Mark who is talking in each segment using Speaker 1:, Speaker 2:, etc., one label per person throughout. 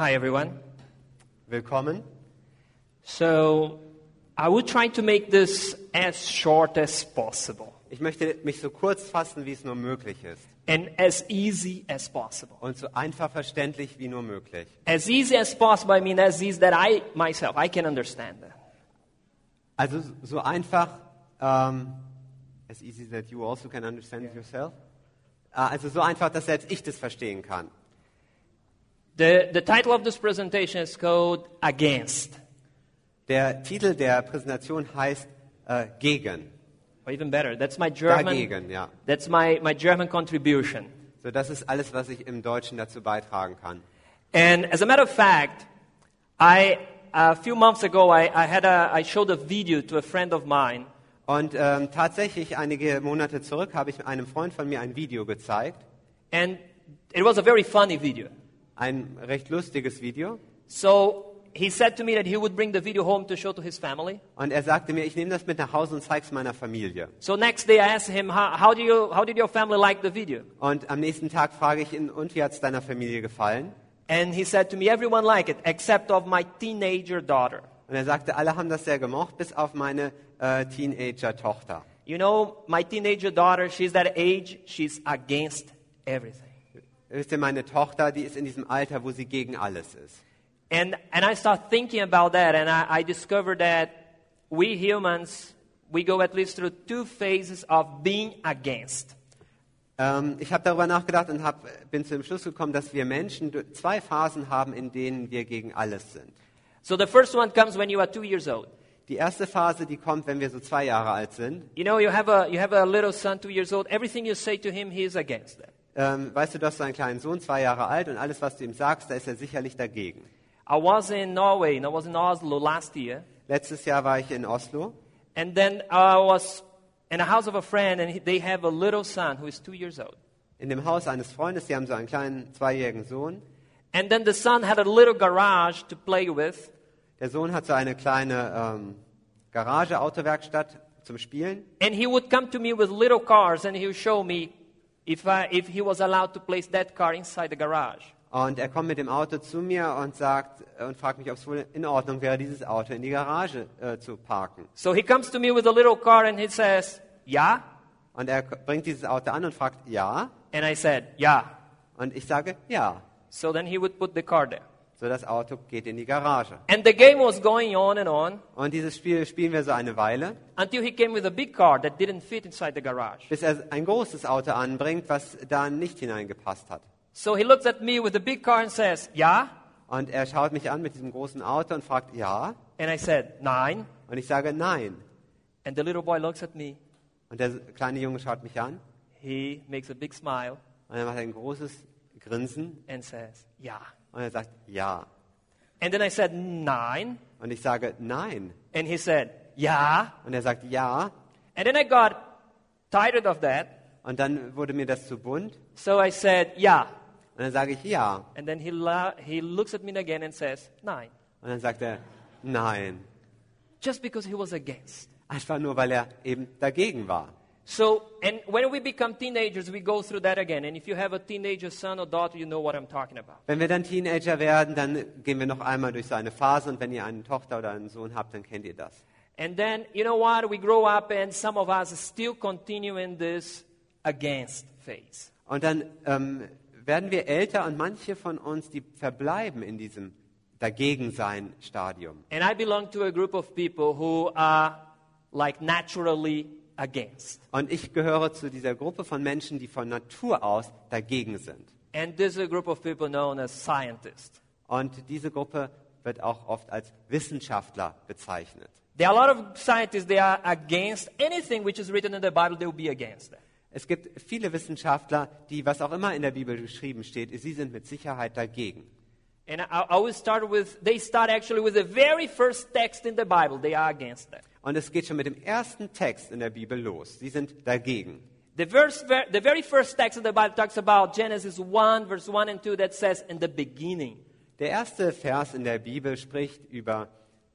Speaker 1: Hi, everyone.
Speaker 2: Willkommen.
Speaker 1: So, I will try to make this as short as possible
Speaker 2: Ich möchte mich so kurz fassen, wie es nur möglich ist.
Speaker 1: and as easy as possible.
Speaker 2: Und so einfach verständlich wie nur möglich.
Speaker 1: As easy as possible, I mean as easy that I can understand that.
Speaker 2: Also so einfach, as easy that you also can understand it yourself. Also so einfach, dass selbst ich das verstehen kann.
Speaker 1: The title of this presentation is called Against,
Speaker 2: Der Titel der Präsentation heißt Gegen.
Speaker 1: or even better, that's my German.
Speaker 2: Dagegen, ja.
Speaker 1: That's my German contribution.
Speaker 2: So, das ist alles, was ich im Deutschen dazu beitragen kann.
Speaker 1: And as a matter of fact, a few months ago I showed a video to a friend of mine.
Speaker 2: Und tatsächlich, einige Monate zurück, habe ich einem Freund von mir ein Video gezeigt.
Speaker 1: And it was a very funny video.
Speaker 2: Ein recht lustiges Video.
Speaker 1: So he said to me that he would bring the video home to show to his family.
Speaker 2: Und er sagte mir, ich nehme das mit nach Hause und zeige es meiner Familie.
Speaker 1: So next day I asked him, how did your family like the video?
Speaker 2: Und am nächsten Tag frage ich ihn, und wie hat es deiner Familie gefallen?
Speaker 1: And he said to me, everyone liked it except of my teenager daughter.
Speaker 2: Und er sagte, alle haben das sehr gemocht, bis auf meine Teenager-Tochter.
Speaker 1: You know, my teenager daughter, she's that age, she's against everything.
Speaker 2: Wisst ihr, meine Tochter, die ist in diesem Alter, wo sie gegen alles ist.
Speaker 1: And I started thinking about that, and I discovered that we humans, we go at least through two phases of being against.
Speaker 2: Ich habe darüber nachgedacht und bin zu dem Schluss gekommen, dass wir Menschen zwei Phasen haben, in denen wir gegen alles sind.
Speaker 1: So the first one comes when you are 2 years old.
Speaker 2: Die erste Phase, die kommt, wenn wir so 2 Jahre alt sind.
Speaker 1: You know, you have a little son, 2 years old. Everything you say to him, he is against that.
Speaker 2: Weißt du, du hast so einen kleinen Sohn, 2 Jahre alt, und alles, was du ihm sagst, da ist er sicherlich dagegen.
Speaker 1: I was in Norway, and I was in Oslo last year.
Speaker 2: Letztes Jahr war ich in Oslo.
Speaker 1: And then I was in a house of a friend, and they have a little son who is 2 years old.
Speaker 2: In dem Haus eines Freundes, die haben so einen kleinen 2-jährigen Sohn.
Speaker 1: And then the son had a little garage to play with.
Speaker 2: Der Sohn hat so eine kleine Garage, Autowerkstatt zum Spielen.
Speaker 1: And he would come to me with little cars, and he would show me if he was allowed to place that car inside the garage.
Speaker 2: Und er kommt mit dem Auto zu mir und fragt mich, ob es wohl in Ordnung wäre, dieses Auto in die Garage zu parken.
Speaker 1: So he comes to me with a little car, and he says, "Yeah."
Speaker 2: Und er bringt dieses Auto an und fragt, ja.
Speaker 1: And I said, "Yeah."
Speaker 2: Und ich sage, ja.
Speaker 1: So then he would put the car there.
Speaker 2: So, das Auto geht in die Garage.
Speaker 1: And the game was going on and on
Speaker 2: Und dieses Spiel spielen wir so eine Weile,
Speaker 1: until he came with a big car that didn't fit inside the garage.
Speaker 2: bis er ein großes Auto anbringt, was da nicht hineingepasst hat.
Speaker 1: So he looks at me with the big car and says, "Yeah."
Speaker 2: Und er schaut mich an mit diesem großen Auto und fragt, ja.
Speaker 1: And I said, "Nine."
Speaker 2: Und ich sage, nein.
Speaker 1: And the little boy looks at me.
Speaker 2: Und der kleine Junge schaut mich an
Speaker 1: He makes a big smile
Speaker 2: und er macht ein großes Grinsen
Speaker 1: and says, "Yeah."
Speaker 2: und er sagt, ja.
Speaker 1: And then I said, "Nine."
Speaker 2: Und ich sage, nein.
Speaker 1: And he said, "Yeah."
Speaker 2: Und er sagt, ja.
Speaker 1: And then I got tired of that.
Speaker 2: Und dann wurde mir das zu bunt.
Speaker 1: So I said, "Yeah."
Speaker 2: Und dann sage ich, ja.
Speaker 1: And then he looks at me again and says, "Nine."
Speaker 2: Und dann sagt er, nein.
Speaker 1: Just because he was against.
Speaker 2: Einfach nur, weil er eben dagegen war.
Speaker 1: So, and when we become teenagers, we go through that again. And if you have a teenager son or daughter, you know what I'm talking about.
Speaker 2: Wenn wir dann Teenager werden, dann gehen wir noch einmal durch so eine Phase. Und wenn ihr eine Tochter oder einen Sohn habt, dann kennt ihr das.
Speaker 1: And then, you know what? We grow up and some of us still continue in this against phase.
Speaker 2: Und dann werden wir älter und manche von uns, die verbleiben in diesem Dagegensein-Stadium.
Speaker 1: And I belong to a group of people who are like naturally against.
Speaker 2: Und ich gehöre zu dieser Gruppe von Menschen, die von Natur aus dagegen sind.
Speaker 1: And this is a group of people known as scientists.
Speaker 2: Und diese Gruppe wird auch oft als Wissenschaftler bezeichnet.
Speaker 1: There are a lot of scientists, they are against anything which is written in the Bible, they will be against that.
Speaker 2: Es gibt viele Wissenschaftler, die, was auch immer in der Bibel geschrieben steht, sie sind mit Sicherheit dagegen.
Speaker 1: And I will start with, they start actually with the very first text in the Bible, they are against that.
Speaker 2: Und es geht schon mit dem ersten Text in der Bibel los. Sie sind dagegen.
Speaker 1: The very first text in the Bible talks about Genesis 1, verse 1 and 2 that says, "In the beginning."
Speaker 2: Der erste Vers in der Bibel spricht über,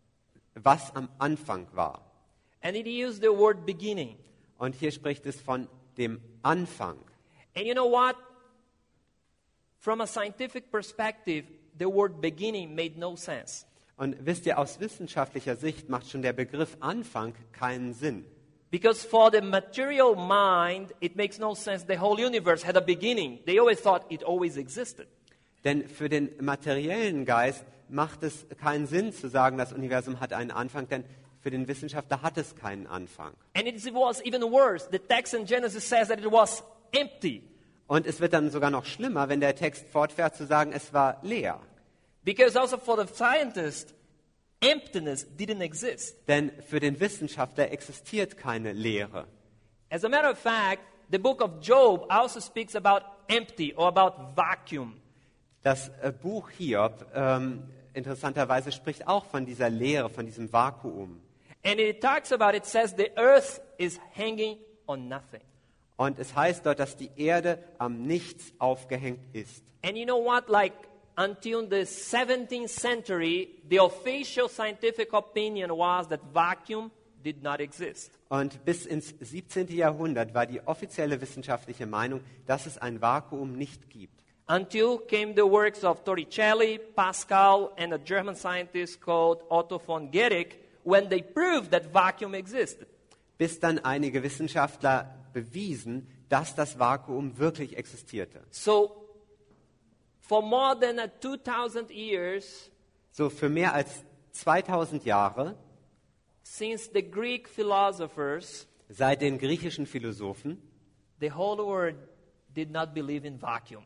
Speaker 2: was am Anfang war.
Speaker 1: And it used the word beginning.
Speaker 2: Und hier spricht es von dem Anfang.
Speaker 1: And you know what? From a scientific perspective, the word beginning made no sense.
Speaker 2: Und wisst ihr, aus wissenschaftlicher Sicht macht schon der Begriff Anfang keinen Sinn.
Speaker 1: Because for the material mind, it makes no sense. The whole universe had a beginning. They always thought it always existed.
Speaker 2: Denn für den materiellen Geist macht es keinen Sinn zu sagen, das Universum hat einen Anfang, denn für den Wissenschaftler hat es keinen Anfang.
Speaker 1: And it was even worse. The text in Genesis says that it was empty.
Speaker 2: Und es wird dann sogar noch schlimmer, wenn der Text fortfährt zu sagen, es war leer.
Speaker 1: Because also for the scientist, emptiness didn't exist.
Speaker 2: Denn für den Wissenschaftler existiert keine Leere.
Speaker 1: As a matter of fact, the book of Job also speaks about empty or about vacuum.
Speaker 2: Das Buch Hiob interessanterweise spricht auch von dieser Leere, von diesem Vakuum.
Speaker 1: And it talks about, it says the earth is hanging on nothing.
Speaker 2: Und es heißt dort, dass die Erde am Nichts aufgehängt ist.
Speaker 1: And you know what? Like until the 17th century, the official scientific opinion was that vacuum did not exist.
Speaker 2: Und bis ins 17. Jahrhundert war die offizielle wissenschaftliche Meinung, dass es ein Vakuum nicht gibt.
Speaker 1: Until came the works of Torricelli, Pascal, and a German scientist called Otto von Guericke, when they proved that vacuum existed.
Speaker 2: Bis dann einige Wissenschaftler bewiesen, dass das Vakuum wirklich existierte.
Speaker 1: So, for more than 2,000 years,
Speaker 2: So für mehr als 2000 Jahre,
Speaker 1: since the Greek philosophers,
Speaker 2: seit den griechischen Philosophen,
Speaker 1: the whole world did not believe in vacuum.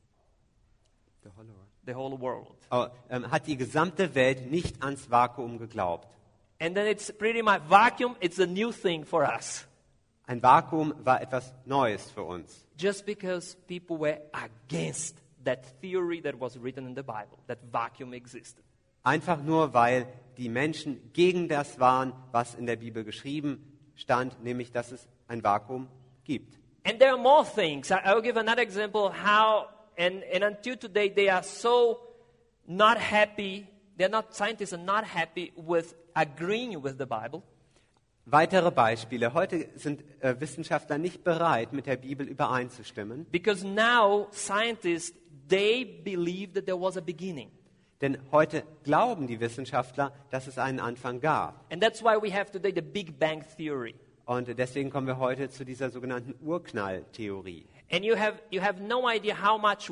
Speaker 1: The whole world.
Speaker 2: Hat die gesamte Welt nicht ans Vakuum geglaubt.
Speaker 1: And then it's pretty much vacuum, it's a new thing for us.
Speaker 2: Ein Vakuum war etwas Neues für uns.
Speaker 1: Just because people were against that theory that was written in the Bible, that vacuum existed.
Speaker 2: Einfach nur, weil die Menschen gegen das waren, was in der Bibel geschrieben stand, nämlich, dass es ein Vakuum gibt.
Speaker 1: And there are more things. I'll give another example how, and until today, they are so not happy, scientists are not happy with agreeing with the Bible.
Speaker 2: Weitere Beispiele. Heute sind Wissenschaftler nicht bereit, mit der Bibel übereinzustimmen.
Speaker 1: Because now scientists, they believe that there was a beginning.
Speaker 2: Denn heute glauben die Wissenschaftler, dass es einen Anfang gab.
Speaker 1: And that's why we have today the Big Bang Theory.
Speaker 2: Und deswegen kommen wir heute zu dieser sogenannten Urknalltheorie.
Speaker 1: And you have no idea how much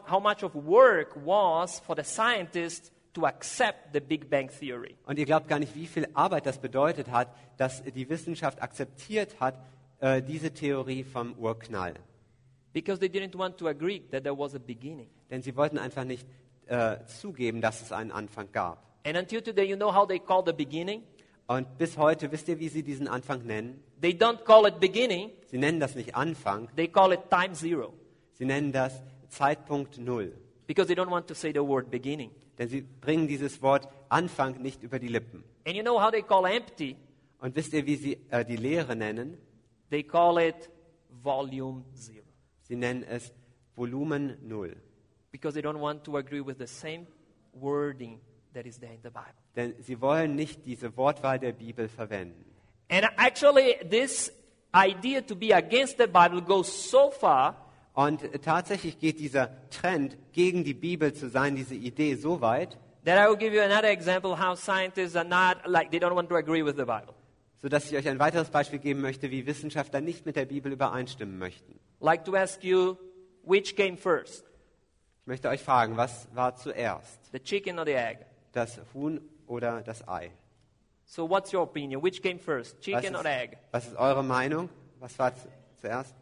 Speaker 1: of work was for the scientists to accept the Big Bang Theory.
Speaker 2: Und ihr glaubt gar nicht, wie viel Arbeit das bedeutet hat, dass die Wissenschaft akzeptiert hat, diese Theorie vom Urknall.
Speaker 1: Because they didn't want to agree that there was a beginning.
Speaker 2: Denn sie wollten einfach nicht zugeben, dass es einen Anfang gab.
Speaker 1: And until today, you know how they call the beginning?
Speaker 2: Und bis heute, wisst ihr, wie sie diesen Anfang nennen?
Speaker 1: They don't call it beginning,
Speaker 2: Sie nennen das nicht Anfang,
Speaker 1: they call it time zero.
Speaker 2: sie nennen das Zeitpunkt Null.
Speaker 1: Because they don't want to say the word beginning.
Speaker 2: Denn sie bringen dieses Wort Anfang nicht über die Lippen.
Speaker 1: And you know how they call empty?
Speaker 2: Und wisst ihr, wie sie die Leere nennen?
Speaker 1: They call it volume zero.
Speaker 2: Sie nennen es Volumen Null.
Speaker 1: Because they don't want to agree with the same wording that is there in the Bible.
Speaker 2: Denn sie wollen nicht diese Wortwahl der Bibel verwenden.
Speaker 1: And actually, this idea to be against the Bible goes so far
Speaker 2: Und tatsächlich geht dieser Trend, gegen die Bibel zu sein, diese Idee so weit,
Speaker 1: that I will give you another example how scientists are not, like, they don't want to agree with the Bible.
Speaker 2: sodass ich euch ein weiteres Beispiel geben möchte, wie Wissenschaftler nicht mit der Bibel übereinstimmen möchten.
Speaker 1: Like to ask you, which came first,
Speaker 2: Ich möchte euch fragen, was war zuerst?
Speaker 1: the chicken or the egg?
Speaker 2: Das Huhn oder das Ei?
Speaker 1: So what's your opinion? Which came first, chicken or egg?
Speaker 2: Was ist eure Meinung? Was war zuerst?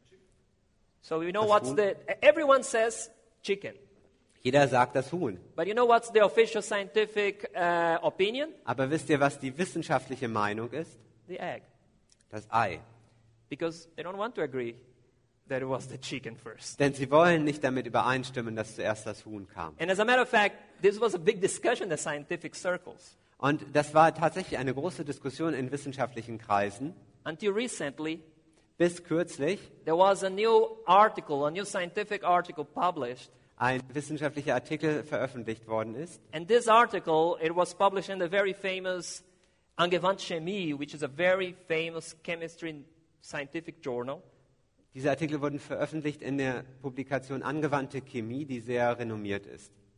Speaker 1: So you know
Speaker 2: Das
Speaker 1: what's
Speaker 2: Huhn.
Speaker 1: everyone says chicken.
Speaker 2: Jeder sagt das Huhn.
Speaker 1: But you know what's the official scientific opinion?
Speaker 2: Aber wisst ihr, was die wissenschaftliche Meinung ist?
Speaker 1: The egg.
Speaker 2: Das Ei.
Speaker 1: Because they don't want to agree that it was the chicken first.
Speaker 2: Denn sie wollen nicht damit übereinstimmen, dass zuerst das Huhn kam.
Speaker 1: And as a matter of fact, this was a big discussion in the scientific circles.
Speaker 2: Und das war tatsächlich eine große Diskussion in wissenschaftlichen Kreisen.
Speaker 1: Until recently,
Speaker 2: Bis kürzlich
Speaker 1: there was a new article, a new scientific article published.
Speaker 2: ein wissenschaftlicher Artikel veröffentlicht worden ist.
Speaker 1: And this article, it was published in the very famous Angewandte Chemie, which is a very famous chemistry scientific journal.
Speaker 2: Diese Artikel wurden veröffentlicht in der Publikation Angewandte Chemie, die sehr renommiert ist.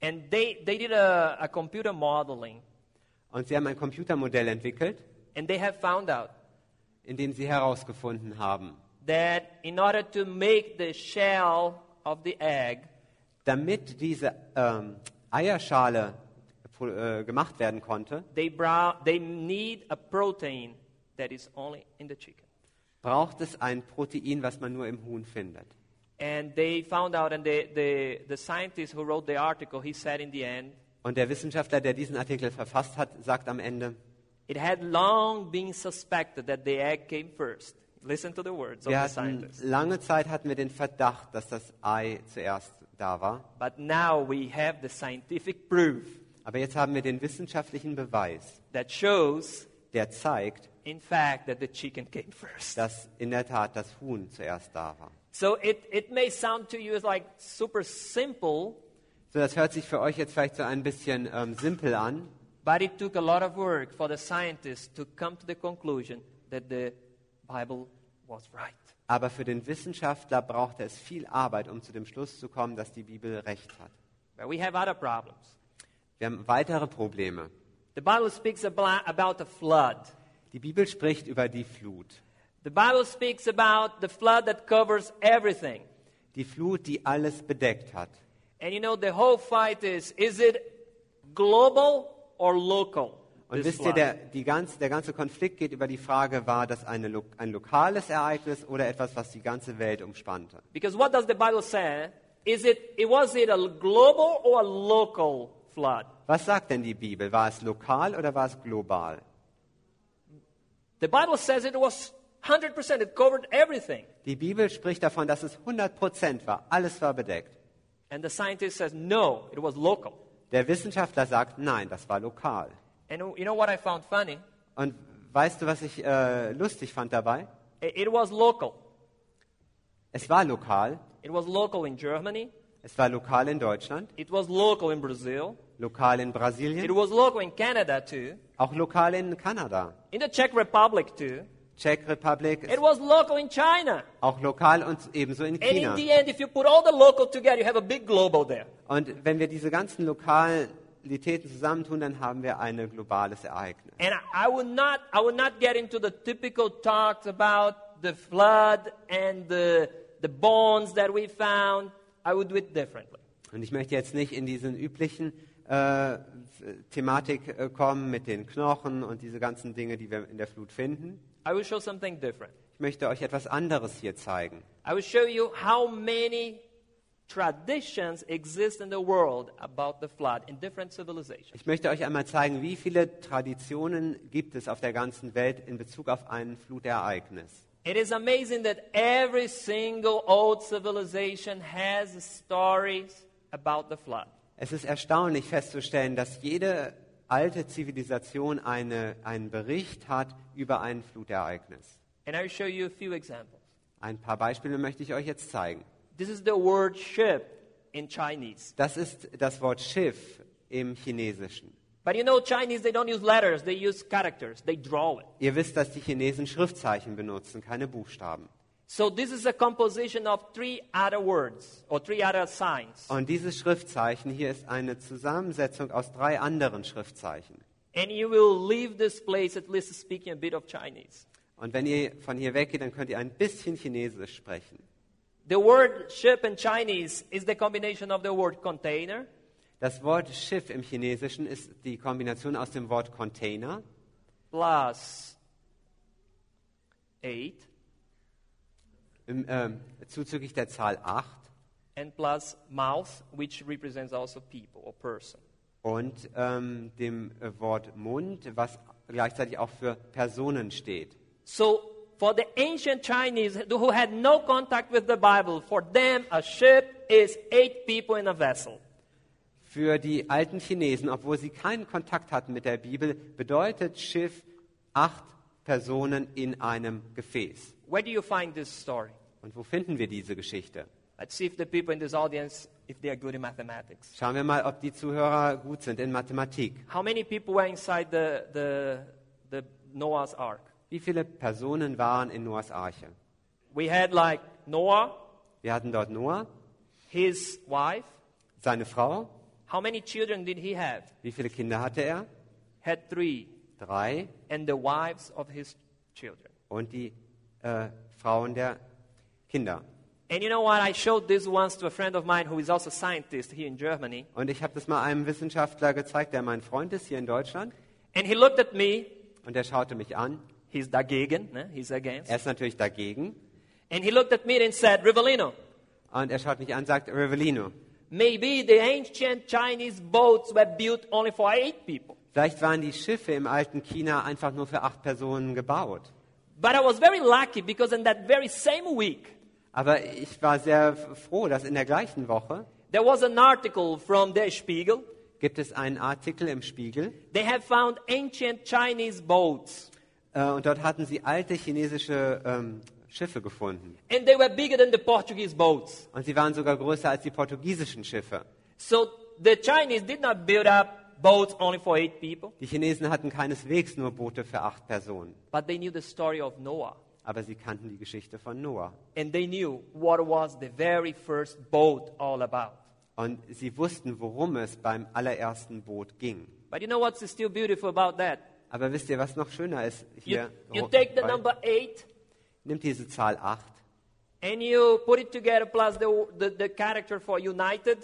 Speaker 1: And they did a computer modeling,
Speaker 2: Und sie haben ein Computermodell entwickelt,
Speaker 1: and they have found out
Speaker 2: in dem sie herausgefunden haben,
Speaker 1: that in order to make the shell of the egg,
Speaker 2: damit diese Eierschale gemacht werden konnte,
Speaker 1: they need a protein that is only in the chicken.
Speaker 2: braucht es ein Protein, was man nur im Huhn findet.
Speaker 1: And they found out, and the scientist who wrote the article, he said in the end,
Speaker 2: Und der Wissenschaftler, der diesen Artikel verfasst hat, sagt am Ende,
Speaker 1: it had long been suspected that the egg came first. Listen to the words of the scientist.
Speaker 2: lange Zeit hatten wir den Verdacht, dass das Ei zuerst da war.
Speaker 1: But now we have the scientific proof
Speaker 2: Aber jetzt haben wir den wissenschaftlichen Beweis,
Speaker 1: that shows,
Speaker 2: der zeigt,
Speaker 1: in fact, that the chicken came first.
Speaker 2: dass in der Tat das Huhn zuerst da war.
Speaker 1: So it may sound to you as like super simple,
Speaker 2: So, das hört sich für euch jetzt vielleicht so ein bisschen simpel an,
Speaker 1: but it took a lot of work for the scientists to come to the conclusion that the Bible was right.
Speaker 2: aber für den Wissenschaftler brauchte es viel Arbeit, um zu dem Schluss zu kommen, dass die Bibel recht hat.
Speaker 1: But we have other problems.
Speaker 2: Wir haben weitere Probleme.
Speaker 1: The Bible speaks about a flood.
Speaker 2: Die Bibel spricht über die Flut.
Speaker 1: The Bible speaks about the flood that covers everything.
Speaker 2: Die Flut, die alles bedeckt hat.
Speaker 1: And you know, the whole fight is it global or local?
Speaker 2: Und
Speaker 1: this
Speaker 2: wisst ihr,
Speaker 1: flood?
Speaker 2: der ganze Konflikt geht über die Frage, war das ein lokales Ereignis oder etwas, was die ganze Welt umspannte?
Speaker 1: Because what does the Bible say? Was it a global or a local flood?
Speaker 2: Was sagt denn die Bibel? War es lokal oder war es global?
Speaker 1: The Bible says it was 100%. It covered everything.
Speaker 2: Die Bibel spricht davon, dass es 100% war. Alles war bedeckt.
Speaker 1: And the scientist says, no, it was local.
Speaker 2: Der Wissenschaftler sagt, nein, das war lokal.
Speaker 1: And you know what I found funny?
Speaker 2: Und weißt du, was ich lustig fand dabei?
Speaker 1: It was local.
Speaker 2: Es war lokal.
Speaker 1: It was local in Germany.
Speaker 2: Es war lokal in Deutschland,
Speaker 1: It was local in Brazil.
Speaker 2: lokal in
Speaker 1: It
Speaker 2: Brasilien,
Speaker 1: was local in Canada too.
Speaker 2: auch lokal in Kanada,
Speaker 1: In the Czech Republic too.
Speaker 2: Czech Republik,
Speaker 1: It was local in China.
Speaker 2: auch lokal und ebenso in
Speaker 1: And in
Speaker 2: China.
Speaker 1: the end, if you put all the local together, you have a big global there.
Speaker 2: Und wenn wir diese ganzen Lokalitäten zusammentun, dann haben wir ein globales Ereignis.
Speaker 1: And I would not get into the typical talks about the flood and the bones that we found. I would do it differently.
Speaker 2: Und ich möchte jetzt nicht in diesen üblichen Thematik kommen mit den Knochen und diese ganzen Dinge, die wir in der Flut finden.
Speaker 1: I will show something different.
Speaker 2: Ich möchte euch etwas anderes hier zeigen.
Speaker 1: I will show you how many traditions exist in the world about the flood in different civilizations.
Speaker 2: Ich möchte euch einmal zeigen, wie viele Traditionen gibt es auf der ganzen Welt in Bezug auf ein Flutereignis.
Speaker 1: It is amazing that every single old civilization has stories about the flood.
Speaker 2: Es ist erstaunlich festzustellen, dass jede alte Zivilisation einen Bericht hat über ein Flutereignis.
Speaker 1: And I will show you a few examples.
Speaker 2: Ein paar Beispiele möchte ich euch jetzt zeigen.
Speaker 1: This is the word ship in Chinese.
Speaker 2: Das ist das Wort Schiff im Chinesischen.
Speaker 1: But you know, Chinese, they don't use letters, they use characters. They draw it.
Speaker 2: Ihr wisst, dass die Chinesen Schriftzeichen benutzen, keine Buchstaben.
Speaker 1: So this is a composition of three other words or three other signs.
Speaker 2: Und dieses Schriftzeichen hier ist eine Zusammensetzung aus 3 anderen Schriftzeichen.
Speaker 1: And you will leave this place at least speaking a bit of Chinese.
Speaker 2: Und wenn ihr von hier weggeht, dann könnt ihr ein bisschen Chinesisch sprechen.
Speaker 1: The word ship in Chinese is the combination of the word container
Speaker 2: Das Wort Schiff im Chinesischen ist die Kombination aus dem Wort Container
Speaker 1: plus 8
Speaker 2: zuzüglich der Zahl 8
Speaker 1: and plus mouth, which represents also people or person.
Speaker 2: und dem Wort Mund, was gleichzeitig auch für Personen steht.
Speaker 1: So for the ancient Chinese who had no contact with the Bible, for them a ship is 8 people in a vessel.
Speaker 2: Für die alten Chinesen, obwohl sie keinen Kontakt hatten mit der Bibel, bedeutet Schiff 8 Personen in einem Gefäß.
Speaker 1: Where do you find this story?
Speaker 2: Und wo finden wir diese Geschichte?
Speaker 1: Let's see if the people in this audience, if they are good in mathematics.
Speaker 2: Schauen wir mal, ob die Zuhörer gut sind in Mathematik.
Speaker 1: How many people were inside the Noah's Ark?
Speaker 2: Wie viele Personen waren in Noahs Arche?
Speaker 1: We had like Noah,
Speaker 2: Wir hatten dort Noah,
Speaker 1: his wife.
Speaker 2: seine Frau.
Speaker 1: How many children did he have?
Speaker 2: Wie viele Kinder hatte er?
Speaker 1: Had 3.
Speaker 2: 3.
Speaker 1: And the wives of his children.
Speaker 2: Und die Frauen der Kinder.
Speaker 1: And you know what? I showed this once to a friend of mine who is also a scientist here in Germany.
Speaker 2: Und ich habe das mal einem Wissenschaftler gezeigt, der mein Freund ist hier in Deutschland.
Speaker 1: And he looked at me.
Speaker 2: Und er schaute mich an.
Speaker 1: He's dagegen, ne? He's against.
Speaker 2: Er ist natürlich dagegen.
Speaker 1: And he looked at me and said, Rivellino.
Speaker 2: Und er schaut mich an und sagt, Rivellino,
Speaker 1: maybe the ancient Chinese boats were built only for 8 people.
Speaker 2: vielleicht waren die Schiffe im alten China einfach nur für 8 Personen gebaut.
Speaker 1: But I was very lucky because in that very same week,
Speaker 2: Aber ich war sehr froh, dass in der gleichen Woche
Speaker 1: there was an article from Der Spiegel.
Speaker 2: gibt es einen Artikel im Spiegel.
Speaker 1: They have found ancient Chinese boats.
Speaker 2: Und dort hatten sie alte chinesische Schiffe gefunden.
Speaker 1: And they were bigger than the Portuguese boats.
Speaker 2: Und sie waren sogar größer als die portugiesischen Schiffe.
Speaker 1: So the Chinese did not build up boats only for 8 people,
Speaker 2: Die Chinesen hatten keineswegs nur Boote für 8 Personen.
Speaker 1: but they knew the story of Noah.
Speaker 2: Aber sie kannten die Geschichte von Noah.
Speaker 1: And they knew what was the very first boat all about.
Speaker 2: Und sie wussten, worum es beim allerersten Boot ging.
Speaker 1: But you know what's still beautiful about that?
Speaker 2: Aber wisst ihr, was noch schöner ist hier?
Speaker 1: You take the number 8
Speaker 2: Nimmt diese Zahl 8
Speaker 1: and you put it together plus the character for united.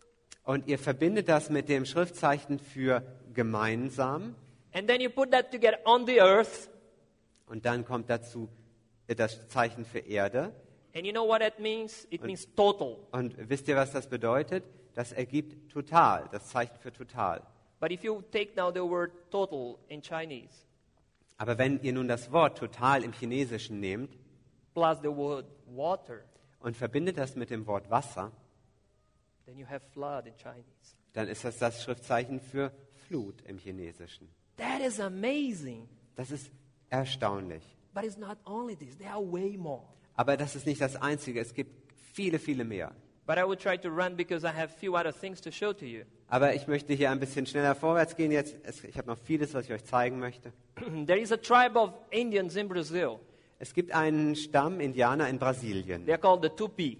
Speaker 2: und ihr verbindet das mit dem Schriftzeichen für gemeinsam.
Speaker 1: And then you put that together on the earth.
Speaker 2: Und dann kommt dazu das Zeichen für Erde.
Speaker 1: And you know what that means? It means total.
Speaker 2: Und wisst ihr, was das bedeutet? Das ergibt total, das Zeichen für total.
Speaker 1: But if you take now the word total in Chinese,
Speaker 2: Aber wenn ihr nun das Wort total im Chinesischen nehmt
Speaker 1: plus the word water,
Speaker 2: und verbindet das mit dem Wort Wasser,
Speaker 1: then you have flood in Chinese.
Speaker 2: dann ist das das Schriftzeichen für Flut im Chinesischen.
Speaker 1: That is amazing.
Speaker 2: Das ist erstaunlich.
Speaker 1: But it's not only this, there are way more.
Speaker 2: Aber das ist nicht das Einzige, es gibt viele, viele mehr.
Speaker 1: But I will try to run because I have few other things to show to you.
Speaker 2: Aber ich möchte hier ein bisschen schneller vorwärts gehen jetzt. Ich habe noch vieles, was ich euch zeigen möchte.
Speaker 1: There is a tribe of Indians in Brazil.
Speaker 2: Es gibt einen Stamm Indianer in Brasilien,
Speaker 1: They're called the Tupi.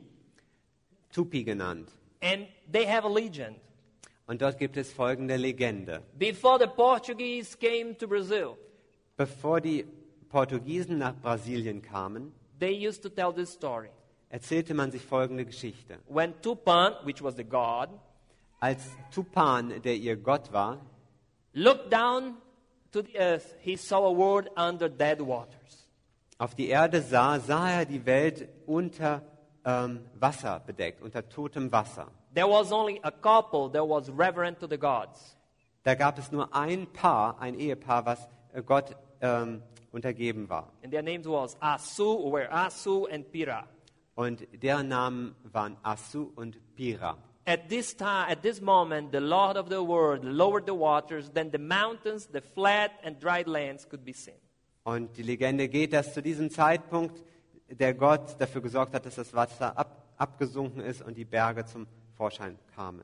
Speaker 2: Tupi genannt.
Speaker 1: And they have a legend.
Speaker 2: Und dort gibt es folgende Legende.
Speaker 1: Before the Portuguese came to Brazil,
Speaker 2: Bevor die Portugiesen nach Brasilien kamen,
Speaker 1: they used to tell this story.
Speaker 2: erzählte man sich folgende Geschichte.
Speaker 1: When Tupan, which was the god,
Speaker 2: Als Tupan, der ihr Gott war,
Speaker 1: looked down to the earth, he saw a world under dead waters.
Speaker 2: auf die Erde sah, sah er die Welt unter Wasser bedeckt, unter totem Wasser.
Speaker 1: There was only a couple that was reverent to the gods.
Speaker 2: Da gab es nur ein Paar, ein Ehepaar, was Gott untergeben war.
Speaker 1: And their names were Asu and Pira.
Speaker 2: Und deren Namen waren Asu und Pira.
Speaker 1: At this time, at this moment, the Lord of the world lowered the waters, then the mountains, the flat and dried lands could be seen.
Speaker 2: Und die Legende geht, dass zu diesem Zeitpunkt der Gott dafür gesorgt hat, dass das Wasser abgesunken ist und die Berge zum Vorschein kamen.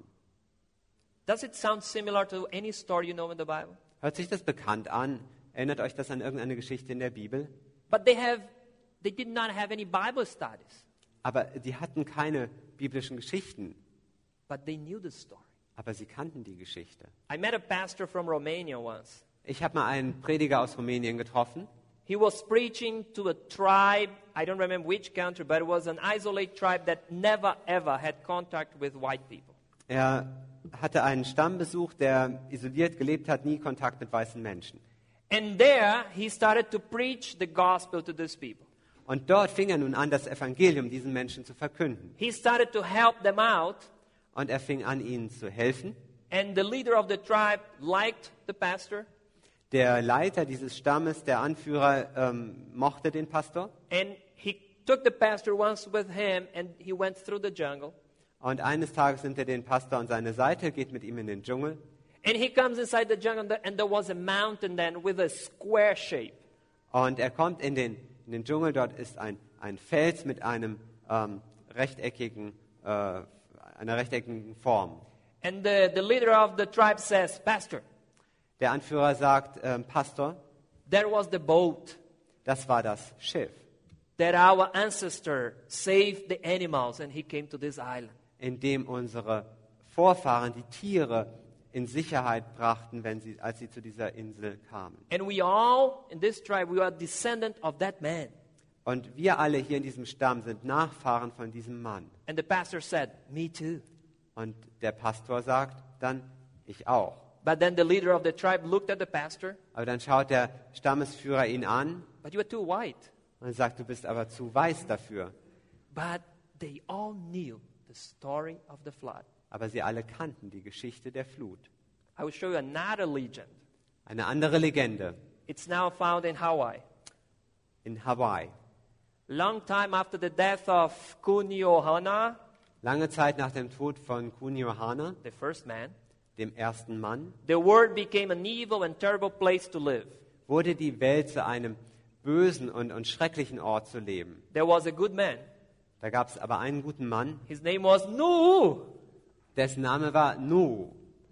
Speaker 1: Does it sound similar to any story you know in the Bible?
Speaker 2: Hört sich das bekannt an? Erinnert euch das an irgendeine Geschichte in der Bibel?
Speaker 1: But they did not have any Bible studies,
Speaker 2: Aber die hatten keine biblischen Geschichten,
Speaker 1: but they knew the story.
Speaker 2: aber sie kannten die Geschichte.
Speaker 1: I met a pastor from Romania once.
Speaker 2: Ich habe mal einen Prediger aus Rumänien getroffen.
Speaker 1: He was preaching to a tribe, I don't remember which country, but it was an isolated tribe that never ever had contact with white people.
Speaker 2: Er hatte einen Stamm besucht, der isoliert gelebt hat, nie Kontakt mit weißen Menschen.
Speaker 1: And there he started to preach the gospel to these people.
Speaker 2: Und dort fing er nun an, das Evangelium diesen Menschen zu verkünden.
Speaker 1: He started to help them out,
Speaker 2: Und er fing an, ihnen zu helfen.
Speaker 1: and the leader of the tribe liked the pastor,
Speaker 2: Der Leiter dieses Stammes, der Anführer, mochte den Pastor.
Speaker 1: and he took the pastor once with him and he went through the jungle.
Speaker 2: Und eines Tages nimmt er den Pastor an seine Seite, geht mit ihm in den Dschungel.
Speaker 1: And he comes inside the jungle and there was a mountain then with a square shape.
Speaker 2: Und er kommt in den Dschungel, dort ist ein Fels mit einem einer rechteckigen Form.
Speaker 1: And the leader of the tribe says, Pastor,
Speaker 2: Der Anführer sagt, Pastor,
Speaker 1: there was the boat
Speaker 2: das war das Schiff,
Speaker 1: that our ancestor saved the animals and he came to this island.
Speaker 2: in dem unsere Vorfahren die Tiere in Sicherheit brachten, als sie zu dieser Insel kamen.
Speaker 1: And we all, in this tribe, we are descendant of that man.
Speaker 2: Und wir alle hier in diesem Stamm sind Nachfahren von diesem Mann.
Speaker 1: And the pastor said, me too.
Speaker 2: Und der Pastor sagt dann, ich auch.
Speaker 1: But then the leader of the tribe looked at the pastor,
Speaker 2: Aber dann schaut der Stammesführer ihn an
Speaker 1: but you are too white.
Speaker 2: und sagt, du bist aber zu weiß dafür.
Speaker 1: But they all knew the story of the flood.
Speaker 2: Aber sie alle kannten die Geschichte der Flut.
Speaker 1: I will show you another legend.
Speaker 2: Eine andere Legende
Speaker 1: It's now found in Hawaii.
Speaker 2: in Hawaii.
Speaker 1: Long time after the death of Kuniohana,
Speaker 2: Lange Zeit nach dem Tod von Kuniohana,
Speaker 1: the first man,
Speaker 2: dem ersten Mann,
Speaker 1: the world became an evil and terrible place to live.
Speaker 2: wurde die Welt zu einem bösen und schrecklichen Ort zu leben.
Speaker 1: There was a good man.
Speaker 2: Da gab es aber einen guten Mann,
Speaker 1: His name was Nuhu.
Speaker 2: dessen Name war Nuhu.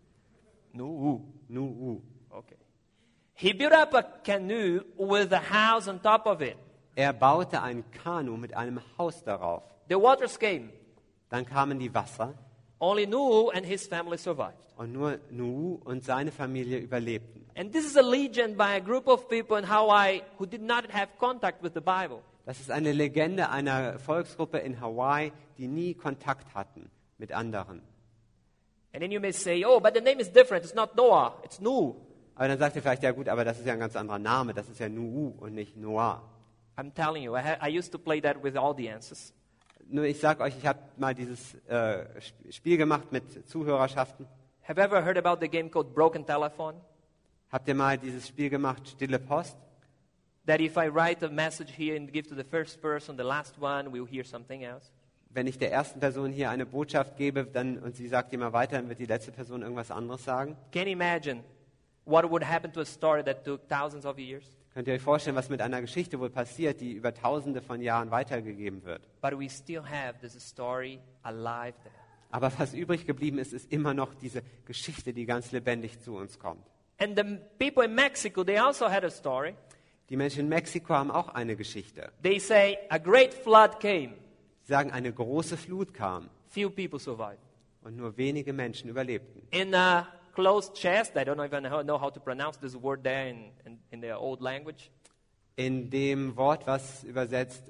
Speaker 1: Nuhu.
Speaker 2: Nuhu.
Speaker 1: Okay. He built up a canoe with a house on top of it.
Speaker 2: Er baute ein Kanu mit einem Haus darauf.
Speaker 1: The waters came.
Speaker 2: Dann kamen die Wasser
Speaker 1: Only Nuhu and his family survived.
Speaker 2: und nur Nuhu und seine Familie überlebten.
Speaker 1: And this is a legend by a group of people in Hawaii who did not have contact with the Bible.
Speaker 2: Das ist eine Legende einer Volksgruppe in Hawaii, die nie Kontakt hatten mit anderen.
Speaker 1: And then you may say, oh, but the name is different. It's not Noah, it's Nuhu.
Speaker 2: Aber dann sagt ihr vielleicht, ja gut, aber das ist ja ein ganz anderer Name, das ist ja Nuhu und nicht Noah.
Speaker 1: I'm telling you, I used to play that with audiences.
Speaker 2: Nur ich sage euch, ich habe mal dieses Spiel gemacht mit Zuhörerschaften.
Speaker 1: Have you ever heard about the game called Broken Telephone?
Speaker 2: Habt ihr mal dieses Spiel gemacht, Stille Post?
Speaker 1: That if I write a message here and give to the first person, the last one will hear something else.
Speaker 2: Wenn ich der ersten Person hier eine Botschaft gebe und sie sagt immer weiter, dann wird die letzte Person irgendwas anderes sagen.
Speaker 1: Can you imagine what would happen to a story that took thousands of years?
Speaker 2: Könnt ihr euch vorstellen, was mit einer Geschichte wohl passiert, die über Tausende von Jahren weitergegeben wird?
Speaker 1: But we still have this story alive there.
Speaker 2: Aber was übrig geblieben ist, ist immer noch diese Geschichte, die ganz lebendig zu uns kommt.
Speaker 1: And the people in Mexico, they also had a story.
Speaker 2: Die Menschen in Mexiko haben auch eine Geschichte.
Speaker 1: They say a great flood came.
Speaker 2: Sie sagen, eine große Flut kam
Speaker 1: Few people survived.
Speaker 2: und nur wenige Menschen überlebten.
Speaker 1: In a closed chest, I don't even know how to pronounce this word there in the old language.
Speaker 2: In dem Wort, was übersetzt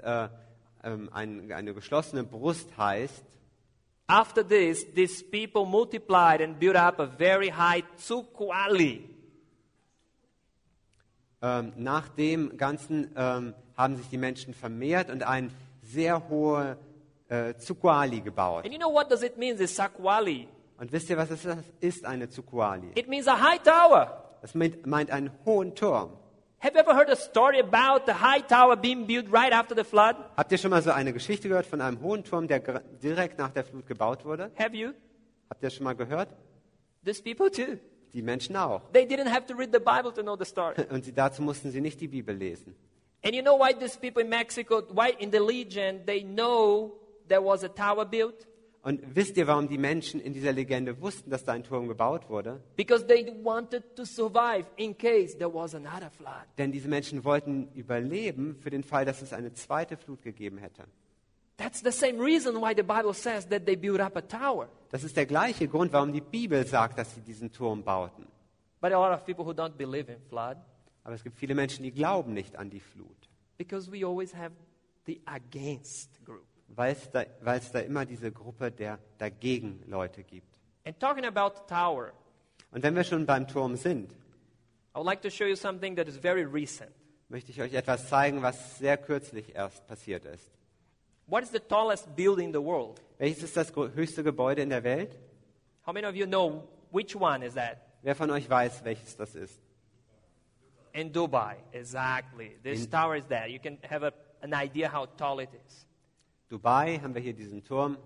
Speaker 2: eine geschlossene Brust heißt,
Speaker 1: After this, these people multiplied and built up a very high tsukuali.
Speaker 2: nach dem Ganzen haben sich die Menschen vermehrt und ein sehr hohe Tsukuali gebaut.
Speaker 1: And you know what does it mean, this sakuali?
Speaker 2: Und wisst ihr, was es ist, eine Tsukuali?
Speaker 1: It means a high tower.
Speaker 2: Das meint einen hohen Turm.
Speaker 1: Have you ever heard a story about the high tower being built right after the flood?
Speaker 2: Habt ihr schon mal so eine Geschichte gehört von einem hohen Turm, der direkt nach der Flut gebaut wurde?
Speaker 1: Have you?
Speaker 2: Habt ihr schon mal gehört?
Speaker 1: These people too.
Speaker 2: Die Menschen auch.
Speaker 1: They didn't have to read the Bible to know the story.
Speaker 2: Und dazu mussten sie nicht die Bibel lesen.
Speaker 1: And you know why these people in Mexico, why in the legend, they know there was a tower built?
Speaker 2: Und wisst ihr, warum die Menschen in dieser Legende wussten, dass da ein Turm gebaut wurde?
Speaker 1: Because they wanted to survive in case there was another flood.
Speaker 2: Denn diese Menschen wollten überleben für den Fall, dass es eine zweite Flut gegeben hätte.
Speaker 1: That's the same reason why the Bible says that they built up a tower.
Speaker 2: Das ist der gleiche Grund, warum die Bibel sagt, dass sie diesen Turm bauten.
Speaker 1: But a lot of people who don't believe in flood,
Speaker 2: Aber es gibt viele Menschen, die glauben nicht an die Flut,
Speaker 1: because we always have the against group.
Speaker 2: weil es da immer diese Gruppe der dagegen Leute gibt.
Speaker 1: And talking about tower,
Speaker 2: Und wenn wir schon beim Turm sind,
Speaker 1: I would like to show you something that is very recent.
Speaker 2: möchte ich euch etwas zeigen, was sehr kürzlich erst passiert ist.
Speaker 1: What is the tallest building in the world?
Speaker 2: Welches ist das höchste Gebäude in der Welt?
Speaker 1: How many of you know which one is that?
Speaker 2: Wer von euch weiß, welches das ist?
Speaker 1: In Dubai, exactly. This tower is there. You can have an idea how tall it is.
Speaker 2: Dubai haben wir hier diesen Turm,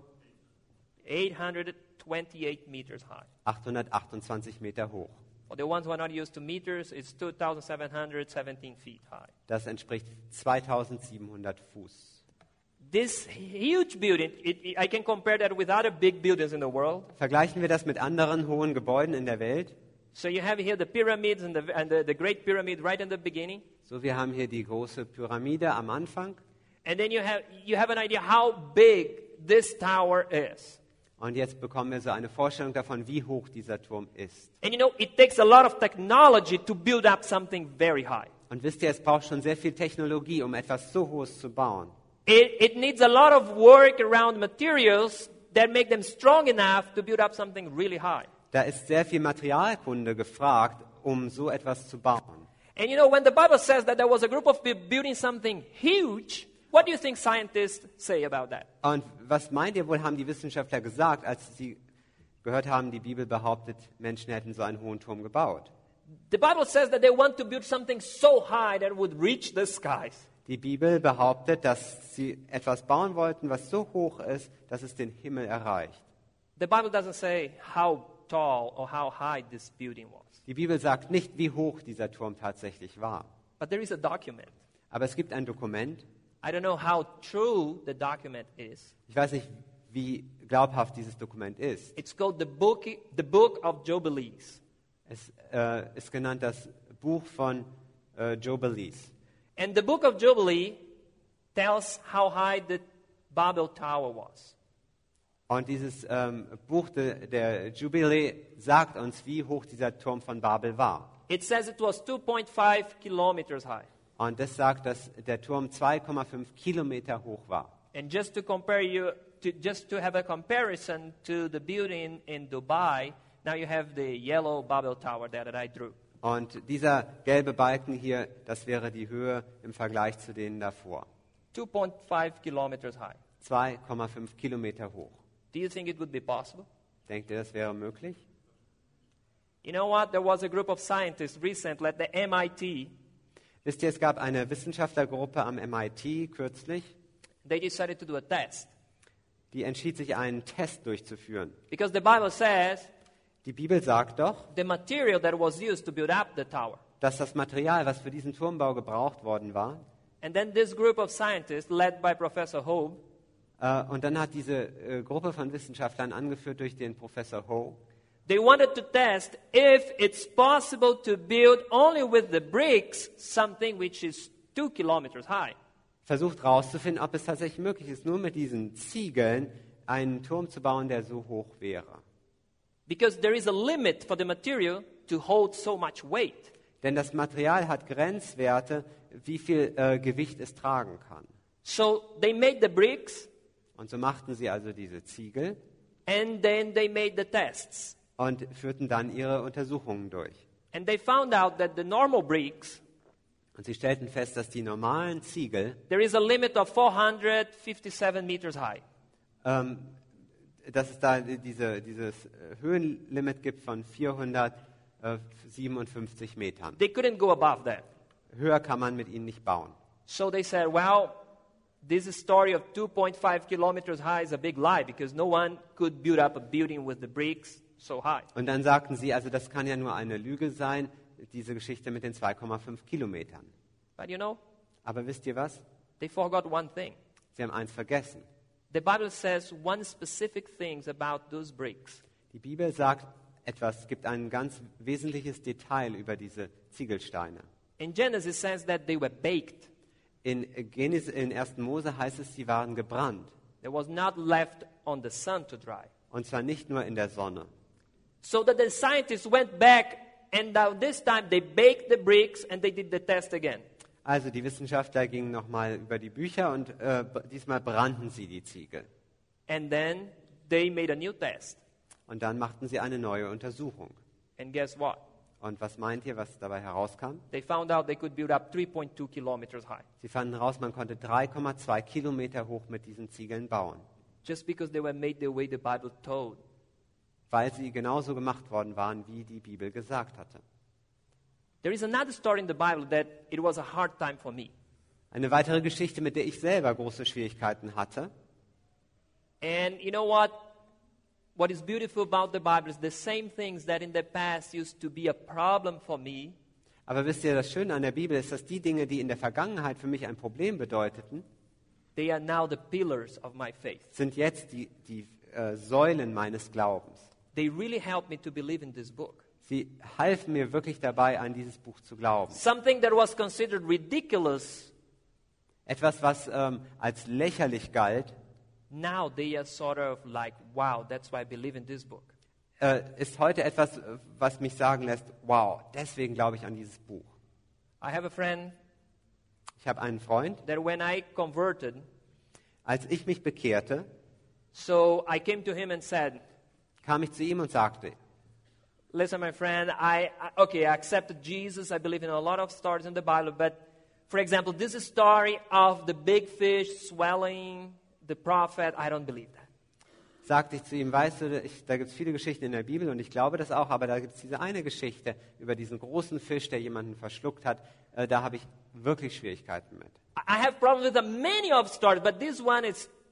Speaker 1: 828 meters high.
Speaker 2: 828 Meter hoch.
Speaker 1: For the ones who are not used to meters, it's 2,717 feet high.
Speaker 2: Das entspricht 2700 Fuß.
Speaker 1: This huge building, I can compare that with other big buildings in the world.
Speaker 2: Vergleichen wir das mit anderen hohen Gebäuden in der Welt.
Speaker 1: So you have here the pyramids and the Great Pyramid right in the beginning.
Speaker 2: So, wir haben hier die große Pyramide am Anfang.
Speaker 1: And then you have an idea how big this tower is.
Speaker 2: Und jetzt bekommen wir so eine Vorstellung davon, wie hoch dieser Turm ist.
Speaker 1: And you know, it takes a lot of technology to build up something very high.
Speaker 2: Und wisst ihr, es braucht schon sehr viel Technologie, um etwas so Hohes zu bauen.
Speaker 1: It needs a lot of work around materials that make them strong enough to build up something really high.
Speaker 2: Da ist sehr viel Materialkunde gefragt, um so etwas zu bauen.
Speaker 1: And you know, when the Bible says that there was a group of people building something huge, what do you think scientists say about that?
Speaker 2: Und was meint ihr wohl, haben die Wissenschaftler gesagt, als sie gehört haben, die Bibel behauptet, Menschen hätten so einen hohen Turm gebaut?
Speaker 1: The Bible says that they want to build something so high that it would reach the skies.
Speaker 2: Die Bibel behauptet, dass sie etwas bauen wollten, was so hoch ist, dass es den Himmel erreicht.
Speaker 1: The Bible doesn't say how tall or how high this building was.
Speaker 2: Die Bibel sagt nicht, wie hoch dieser Turm tatsächlich war.
Speaker 1: But there is a document.
Speaker 2: Aber es gibt ein Dokument.
Speaker 1: I don't know how true the document is.
Speaker 2: Ich weiß nicht, wie glaubhaft dieses Dokument ist.
Speaker 1: It's called the Book of Jubilees.
Speaker 2: Es ist genannt das Buch von Jubilees.
Speaker 1: And the Book of Jubilee tells how high the Babel Tower was.
Speaker 2: Und dieses Buch der Jubilee sagt uns, wie hoch dieser Turm von Babel war.
Speaker 1: It says it was 2.5 kilometers high.
Speaker 2: Und das sagt, dass der Turm 2,5 Kilometer hoch war.
Speaker 1: And just to compare just to have a comparison to the building in Dubai, now you have the yellow Babel Tower there that I drew.
Speaker 2: Und dieser gelbe Balken hier, das wäre die Höhe im Vergleich zu denen davor.
Speaker 1: 2.5 kilometers high.
Speaker 2: 2,5 Kilometer hoch.
Speaker 1: Do you think it would be possible?
Speaker 2: Denkt ihr, das wäre möglich?
Speaker 1: You know what? There was a group of scientists recently at the MIT.
Speaker 2: Wisst ihr, es gab eine Wissenschaftlergruppe am MIT kürzlich,
Speaker 1: They decided to do a test.
Speaker 2: die entschied sich, einen Test durchzuführen.
Speaker 1: Because the Bible says
Speaker 2: Die Bibel sagt doch,
Speaker 1: the material that was used to build up the tower.
Speaker 2: dass das Material, was für diesen Turmbau gebraucht worden war,
Speaker 1: And then this group of scientists, led by Professor Hope,
Speaker 2: und dann hat diese Gruppe von Wissenschaftlern, angeführt durch den Professor Ho,
Speaker 1: they wanted to test if it's possible to build only with the bricks something which is 2 kilometers high.
Speaker 2: versucht herauszufinden, ob es tatsächlich möglich ist, nur mit diesen Ziegeln einen Turm zu bauen, der so hoch wäre.
Speaker 1: Because there is a limit for the material to hold so much weight.
Speaker 2: Denn das Material hat Grenzwerte, wie viel Gewicht es tragen kann.
Speaker 1: So they made the bricks
Speaker 2: Und so machten sie also diese Ziegel
Speaker 1: and then they made the tests.
Speaker 2: und führten dann ihre Untersuchungen durch.
Speaker 1: And they found out that the normal bricks,
Speaker 2: Und sie stellten fest, dass die normalen Ziegel,
Speaker 1: there is a limit of 457 meters high.
Speaker 2: dass es da dieses Höhenlimit gibt von 457 Metern.
Speaker 1: They couldn't go above that.
Speaker 2: Höher kann man mit ihnen nicht bauen.
Speaker 1: So they said, well, this story of 2.5 kilometers high is a big lie because no one could build up a building with the bricks so high.
Speaker 2: Und dann sagten sie, also das kann ja nur eine Lüge sein, diese Geschichte mit den 2,5 Kilometern.
Speaker 1: But you know,
Speaker 2: Aber wisst ihr was?
Speaker 1: they forgot one thing.
Speaker 2: Sie haben eins vergessen.
Speaker 1: The Bible says one specific thing about those bricks.
Speaker 2: Die Bibel sagt etwas, gibt ein ganz wesentliches Detail über diese Ziegelsteine.
Speaker 1: In Genesis it says that they were baked.
Speaker 2: In 1. Mose heißt es, sie waren gebrannt.
Speaker 1: There was not left on the sun to dry.
Speaker 2: Und zwar nicht nur in der Sonne.
Speaker 1: So that the scientists went back and now this time they baked the bricks and they did the test again.
Speaker 2: Also die Wissenschaftler gingen nochmal über die Bücher und diesmal brannten sie die Ziegel.
Speaker 1: And then they made a new test.
Speaker 2: Und dann machten sie eine neue Untersuchung.
Speaker 1: And guess what?
Speaker 2: Und was meint ihr, was dabei herauskam?
Speaker 1: They found out they could build up 3.2 kilometers high.
Speaker 2: Sie fanden heraus, man konnte 3,2 Kilometer hoch mit diesen Ziegeln bauen.
Speaker 1: Just because they were made the way the Bible told.
Speaker 2: Weil sie genauso gemacht worden waren, wie die Bibel gesagt hatte.
Speaker 1: There is another story in the Bible that it was a hard time for me.
Speaker 2: Eine weitere Geschichte, mit der ich selber große Schwierigkeiten hatte.
Speaker 1: And you know what? What is beautiful about the Bible is the same things that in the past used to be a problem for me.
Speaker 2: Aber wisst ihr, das Schöne an der Bibel ist, dass die Dinge, die in der Vergangenheit für mich ein Problem bedeuteten,
Speaker 1: They are now the pillars of my faith.
Speaker 2: sind jetzt die Säulen meines Glaubens.
Speaker 1: They really helped me to believe in this book.
Speaker 2: Sie halfen mir wirklich dabei, an dieses Buch zu glauben.
Speaker 1: Something that was considered ridiculous
Speaker 2: Etwas, was als lächerlich galt,
Speaker 1: now they are sort of like, wow, that's why I believe in this book.
Speaker 2: Ist heute etwas, was mich sagen lässt, wow, deswegen glaube ich an dieses Buch.
Speaker 1: I have a friend
Speaker 2: Ich habe einen Freund,
Speaker 1: that when I converted,
Speaker 2: als ich mich bekehrte,
Speaker 1: so I came to him and said,
Speaker 2: kam ich zu ihm und sagte,
Speaker 1: listen, my friend, I accepted Jesus. I believe in a lot of stories in the Bible, but for example, this story of the big fish swallowing the prophet, I don't believe that.
Speaker 2: sagte ich zu ihm, weißt du, da gibt es viele Geschichten in der Bibel und ich glaube das auch, aber da gibt es diese eine Geschichte über diesen großen Fisch, der jemanden verschluckt hat, da habe ich wirklich Schwierigkeiten mit.
Speaker 1: I have problems with many of stories, but this one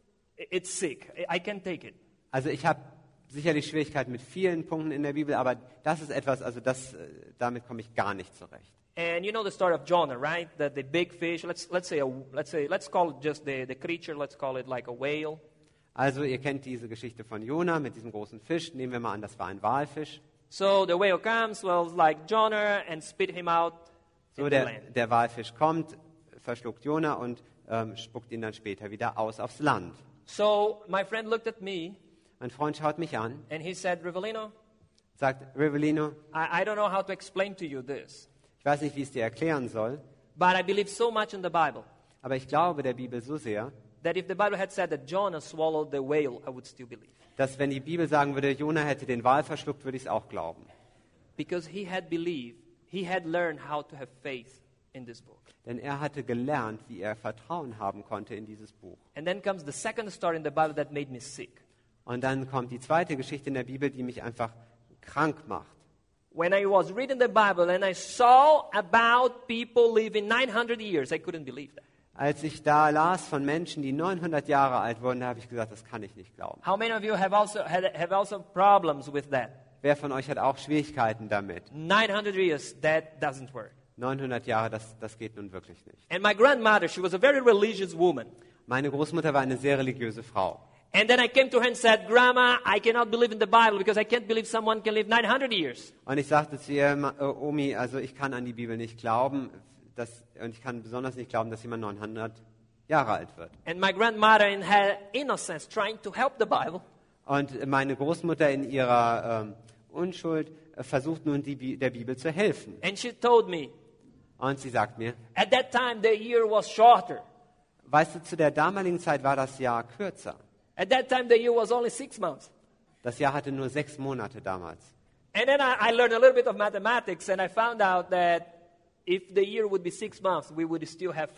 Speaker 1: it's sick. I can't take it.
Speaker 2: Also ich habe sicherlich Schwierigkeiten mit vielen Punkten in der Bibel, aber das ist etwas, damit komme ich gar nicht zurecht.
Speaker 1: And you know the story of Jonah, right? The big fish. Let's call it just the creature. Let's call it like a whale.
Speaker 2: Also ihr kennt diese Geschichte von Jona mit diesem großen Fisch. Nehmen wir mal an, das war ein Walfisch.
Speaker 1: So the whale comes, swells like Jonah, and spit him out
Speaker 2: So
Speaker 1: in the land.
Speaker 2: der Walfisch kommt, verschluckt Jona und spuckt ihn dann später wieder aus aufs Land.
Speaker 1: So my friend looked at me
Speaker 2: Mein Freund schaut mich an,
Speaker 1: and he said, Rivellino,
Speaker 2: sagt, Rivellino,
Speaker 1: I don't know how to explain to you this,
Speaker 2: ich weiß nicht, wie ich es dir erklären soll,
Speaker 1: but I believe so much in the Bible
Speaker 2: aber ich glaube der Bibel so sehr,
Speaker 1: that if the Bible had said that Jonah swallowed the whale, I would still believe.
Speaker 2: dass wenn die Bibel sagen würde, Jona hätte den Wal verschluckt, würde ich es auch glauben.
Speaker 1: Because he had believed, he had learned how to have faith in this book.
Speaker 2: Denn er hatte gelernt, wie er Vertrauen haben konnte in dieses Buch.
Speaker 1: And then comes the second story in the Bible that made me sick.
Speaker 2: Und dann kommt die zweite Geschichte in der Bibel, die mich einfach krank macht.
Speaker 1: When I was reading the Bible and I saw about people living 900 years, I couldn't believe that.
Speaker 2: Als ich da las von Menschen, die 900 Jahre alt wurden, da habe ich gesagt, das kann ich nicht glauben.
Speaker 1: How many of you have also problems with that?
Speaker 2: Wer von euch hat auch Schwierigkeiten damit?
Speaker 1: 900 years, that doesn't work.
Speaker 2: 900 Jahre, das geht nun wirklich nicht.
Speaker 1: And my grandmother, she was a very religious woman.
Speaker 2: Meine Großmutter war eine sehr religiöse Frau.
Speaker 1: And then I came to her and said, Grandma, I cannot believe in the Bible because I can't believe someone can live 900 years.
Speaker 2: Und ich sagte zu ihr, Omi, also ich kann an die Bibel nicht glauben, und ich kann besonders nicht glauben, dass jemand 900 Jahre alt wird.
Speaker 1: And my grandmother, in her innocence, trying to help the Bible,
Speaker 2: Und meine Großmutter in ihrer Unschuld versucht nun der Bibel zu helfen.
Speaker 1: and she told me,
Speaker 2: Und sie sagt mir,
Speaker 1: at that time the year was shorter.
Speaker 2: weißt du, zu der damaligen Zeit war das Jahr kürzer.
Speaker 1: At that time the year was only 6 months.
Speaker 2: Das Jahr hatte nur 6 Monate damals.
Speaker 1: And then I learned a little bit of mathematics and I found out that if the year would be 6 months, we would still have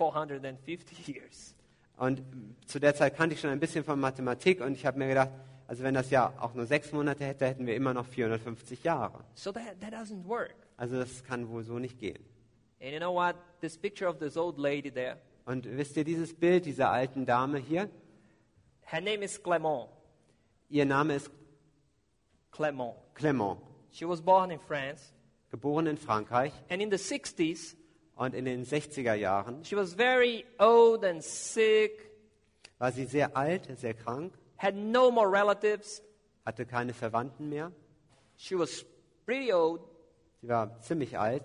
Speaker 1: 450 years.
Speaker 2: Und zu der Zeit kannte ich schon ein bisschen von Mathematik und ich habe mir gedacht, also wenn das Jahr auch nur 6 Monate hätte, hätten wir immer noch 450 Jahre.
Speaker 1: So that doesn't work.
Speaker 2: Also das kann wohl so nicht gehen.
Speaker 1: And you know what? This picture of this old lady there,
Speaker 2: Und wisst ihr, dieses Bild dieser alten Dame hier,
Speaker 1: her name is Clément.
Speaker 2: ihr Name ist
Speaker 1: Clément.
Speaker 2: Clément,
Speaker 1: She was born in France.
Speaker 2: geboren in Frankreich
Speaker 1: And in the 60s,
Speaker 2: und in den 60er Jahren
Speaker 1: she was very old and sick,
Speaker 2: war sie sehr alt, sehr krank,
Speaker 1: had no more relatives.
Speaker 2: hatte keine Verwandten mehr.
Speaker 1: She was pretty old,
Speaker 2: Sie war ziemlich alt,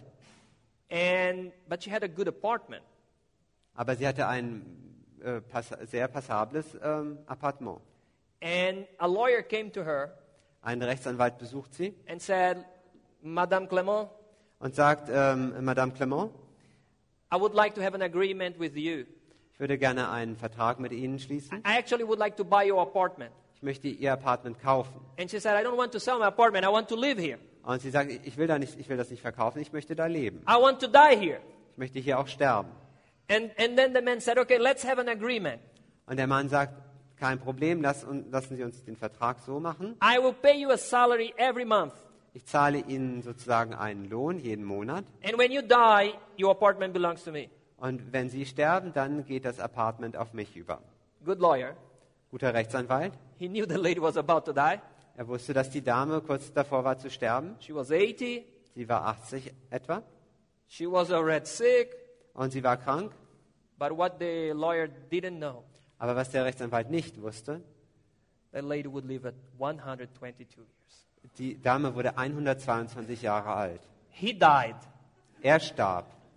Speaker 1: but she had a good apartment.
Speaker 2: aber sie hatte ein sehr passables Appartement.
Speaker 1: And a lawyer came to her
Speaker 2: Ein Rechtsanwalt besucht sie
Speaker 1: and said, Madame Clément,
Speaker 2: und sagt, Madame Clément,
Speaker 1: I would like to have an agreement with you.
Speaker 2: ich würde gerne einen Vertrag mit Ihnen schließen.
Speaker 1: I actually would like to buy your apartment.
Speaker 2: Ich möchte Ihr Apartment kaufen.
Speaker 1: And she said, I don't want to sell my apartment. I want to live here.
Speaker 2: Und sie sagt, ich will das nicht verkaufen, ich möchte da leben.
Speaker 1: I want to die here.
Speaker 2: Ich möchte hier auch sterben.
Speaker 1: And then the man said, okay, let's have an agreement.
Speaker 2: Und der Mann sagt, kein Problem, lassen Sie uns den Vertrag so machen.
Speaker 1: I will pay you a salary every month.
Speaker 2: Ich zahle Ihnen sozusagen einen Lohn jeden Monat.
Speaker 1: And when you die, your apartment belongs to me.
Speaker 2: Und wenn Sie sterben, dann geht das Apartment auf mich über.
Speaker 1: Good lawyer.
Speaker 2: Guter Rechtsanwalt.
Speaker 1: He knew the lady was about to die.
Speaker 2: Er wusste, dass die Dame kurz davor war zu sterben.
Speaker 1: She was 80.
Speaker 2: Sie war 80 etwa.
Speaker 1: She was already sick.
Speaker 2: Und sie war krank.
Speaker 1: But what the lawyer didn't know,
Speaker 2: Aber was der Rechtsanwalt nicht wusste,
Speaker 1: that lady would live at 122 years.
Speaker 2: die Dame wurde 122 Jahre alt.
Speaker 1: He died.
Speaker 2: Er starb.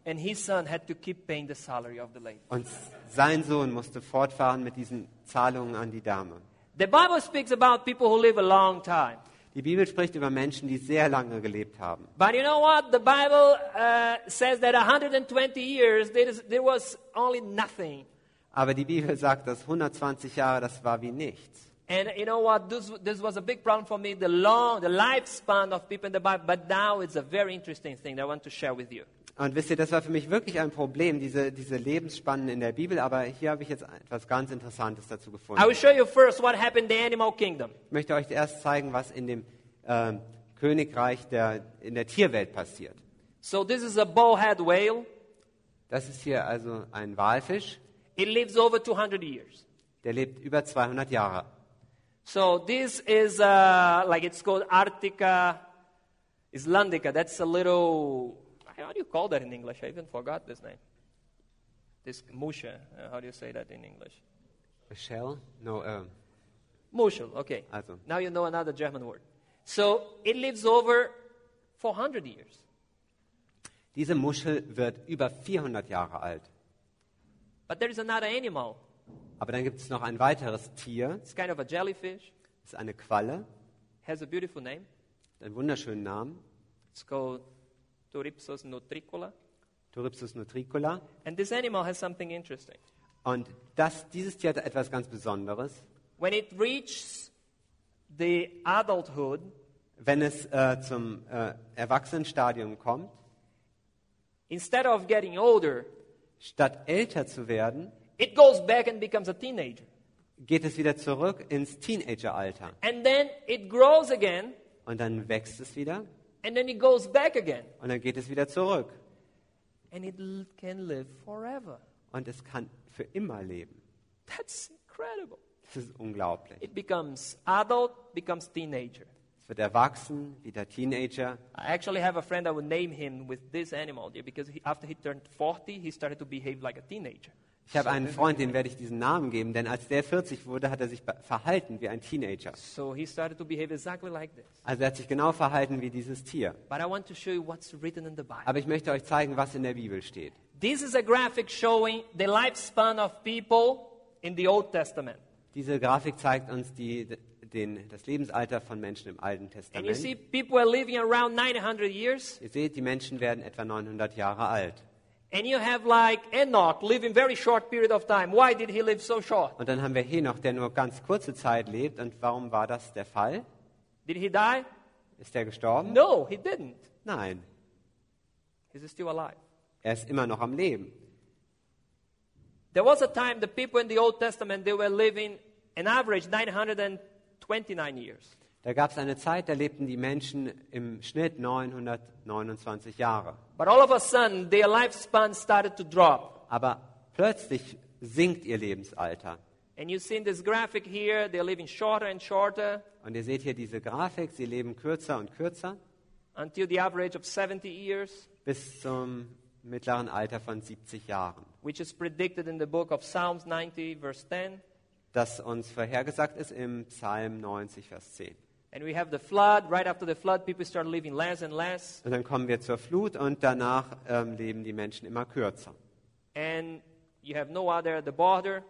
Speaker 1: and his son had to keep paying the salary of the lady.
Speaker 2: Und sein Sohn musste fortfahren mit diesen Zahlungen an die Dame.
Speaker 1: The Bible speaks about people who live a long time.
Speaker 2: Die Bibel spricht über Menschen, die sehr lange gelebt haben.
Speaker 1: But you know what? The Bible says that 120 years, there was only nothing.
Speaker 2: Aber die Bibel sagt, dass 120 Jahre, das war wie nichts.
Speaker 1: And you know what? This was a big problem for me, the lifespan of people in the Bible. But now it's a very interesting thing that I want to share with you.
Speaker 2: Und wisst ihr, das war für mich wirklich ein Problem, diese Lebensspannen in der Bibel. Aber hier habe ich jetzt etwas ganz Interessantes dazu gefunden.
Speaker 1: I will show you first what happened in the animal kingdom.
Speaker 2: Ich möchte euch erst zeigen, was in dem Königreich in der Tierwelt passiert.
Speaker 1: So this is a bullhead whale.
Speaker 2: Das ist hier also ein Walfisch.
Speaker 1: It lives over 200 years.
Speaker 2: Der lebt über 200 Jahre.
Speaker 1: So this is like it's called Arctica islandica. That's a little, how do you call that in English? I even forgot this name. This musha. How do you say that in English?
Speaker 2: A shell? No.
Speaker 1: Muschel, okay.
Speaker 2: Also.
Speaker 1: Now you know another German word. So it lives over 400 years.
Speaker 2: Diese Muschel wird über 400 Jahre alt.
Speaker 1: But there is another animal.
Speaker 2: Aber dann gibt es noch ein weiteres Tier.
Speaker 1: It's kind of a jellyfish.
Speaker 2: Das ist eine Qualle.
Speaker 1: Has a beautiful name.
Speaker 2: Einen wunderschönen Namen.
Speaker 1: It's called Turipsus nutricula.
Speaker 2: Turipsus nutricula.
Speaker 1: And this animal has something interesting.
Speaker 2: Und dieses Tier hat etwas ganz Besonderes.
Speaker 1: When it reaches the adulthood,
Speaker 2: wenn es zum Erwachsenenstadium kommt,
Speaker 1: instead of getting older,
Speaker 2: statt älter zu werden,
Speaker 1: it goes back and becomes a teenager.
Speaker 2: Geht es wieder zurück ins Teenageralter.
Speaker 1: And then it grows again.
Speaker 2: Und dann wächst es wieder.
Speaker 1: And then it goes back again.
Speaker 2: Und dann geht es wieder zurück.
Speaker 1: And it can live forever.
Speaker 2: Und es kann für immer leben.
Speaker 1: That's incredible.
Speaker 2: Das ist unglaublich.
Speaker 1: It becomes adult, becomes teenager.
Speaker 2: Es wird erwachsen, wieder Teenager.
Speaker 1: I actually have a friend that would name him with this animal there because after he turned 40, he started to behave like a teenager.
Speaker 2: Ich habe einen Freund, den werde ich diesen Namen geben, denn als der 40 wurde, hat er sich verhalten wie ein Teenager.
Speaker 1: So he started to behave exactly like this.
Speaker 2: Also er hat sich genau verhalten wie dieses Tier.
Speaker 1: But I want to show you what's written in the Bible.
Speaker 2: Aber ich möchte euch zeigen, was in der Bibel steht.
Speaker 1: This is a graphic showing the lifespan of people in the Old Testament.
Speaker 2: Diese Grafik zeigt uns das Lebensalter von Menschen im Alten
Speaker 1: And you
Speaker 2: Testament.
Speaker 1: see, people are living around 900 years.
Speaker 2: Ihr seht, die Menschen werden etwa 900 Jahre alt.
Speaker 1: And you have like Enoch living very short period of time. Why did he live so short?
Speaker 2: Und dann haben wir Henoch, der nur ganz kurze Zeit lebt. Und warum war das der Fall?
Speaker 1: Did he die?
Speaker 2: Ist er gestorben?
Speaker 1: No, he didn't.
Speaker 2: Nein,
Speaker 1: He's still alive.
Speaker 2: er ist immer noch am Leben.
Speaker 1: There was a time the people in the Old Testament, they were living an average 929 years.
Speaker 2: Da gab es eine Zeit, da lebten die Menschen im Schnitt 929 Jahre.
Speaker 1: But all of a sudden, their lifespan started to drop.
Speaker 2: Aber plötzlich sinkt ihr Lebensalter.
Speaker 1: And you see in this graphic here, they're living shorter and shorter
Speaker 2: Und ihr seht hier diese Grafik, sie leben kürzer und kürzer
Speaker 1: until the average of 70 years,
Speaker 2: bis zum mittleren Alter von 70 Jahren.
Speaker 1: which is predicted in the book of Psalms 90, verse 10.
Speaker 2: Das uns vorhergesagt ist im Psalm 90, Vers 10.
Speaker 1: And we have the flood. Right after the flood, people start living less and less.
Speaker 2: Und dann kommen wir zur Flut und danach leben die Menschen immer kürzer.
Speaker 1: And you have Noah there at the border.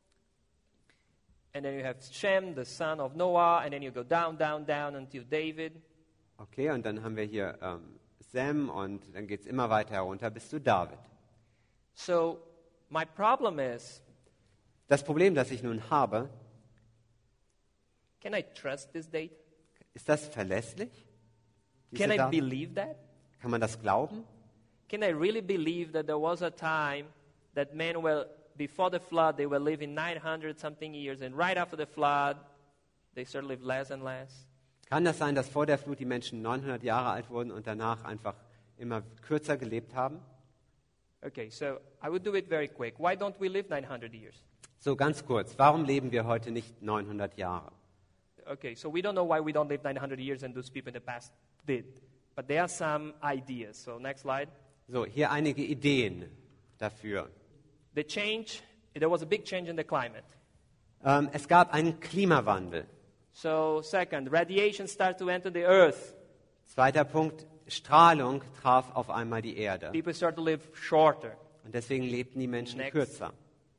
Speaker 1: And then you have Shem, the son of Noah. And then you go down, down, down until David.
Speaker 2: Okay, und dann haben wir hier Sem und dann geht es immer weiter herunter bis zu David.
Speaker 1: So my problem is,
Speaker 2: Das Problem, das ich nun habe,
Speaker 1: can I trust this date?
Speaker 2: ist das verlässlich? Diese
Speaker 1: Can I
Speaker 2: Daten?
Speaker 1: believe that?
Speaker 2: Kann man das glauben?
Speaker 1: Can I really believe that there was a time that men were, before the flood, they were living 900 something years, and right after the flood, they started to live less and less?
Speaker 2: Kann das sein, dass vor der Flut die Menschen 900 Jahre alt wurden und danach einfach immer kürzer gelebt haben?
Speaker 1: Okay, so I would do it very quick. Why don't we live 900 years?
Speaker 2: So ganz kurz, warum leben wir heute nicht 900 Jahre?
Speaker 1: Okay, so we don't know why we don't live 900 years and those people in the past did. But there are some ideas. So next slide.
Speaker 2: So, hier einige Ideen dafür.
Speaker 1: There was a big change in the climate.
Speaker 2: Es gab einen Klimawandel.
Speaker 1: So second, radiation started to enter the earth.
Speaker 2: Zweiter Punkt, Strahlung traf auf einmal die Erde.
Speaker 1: People started to live shorter.
Speaker 2: Und deswegen lebten die Menschen
Speaker 1: Next.
Speaker 2: kürzer.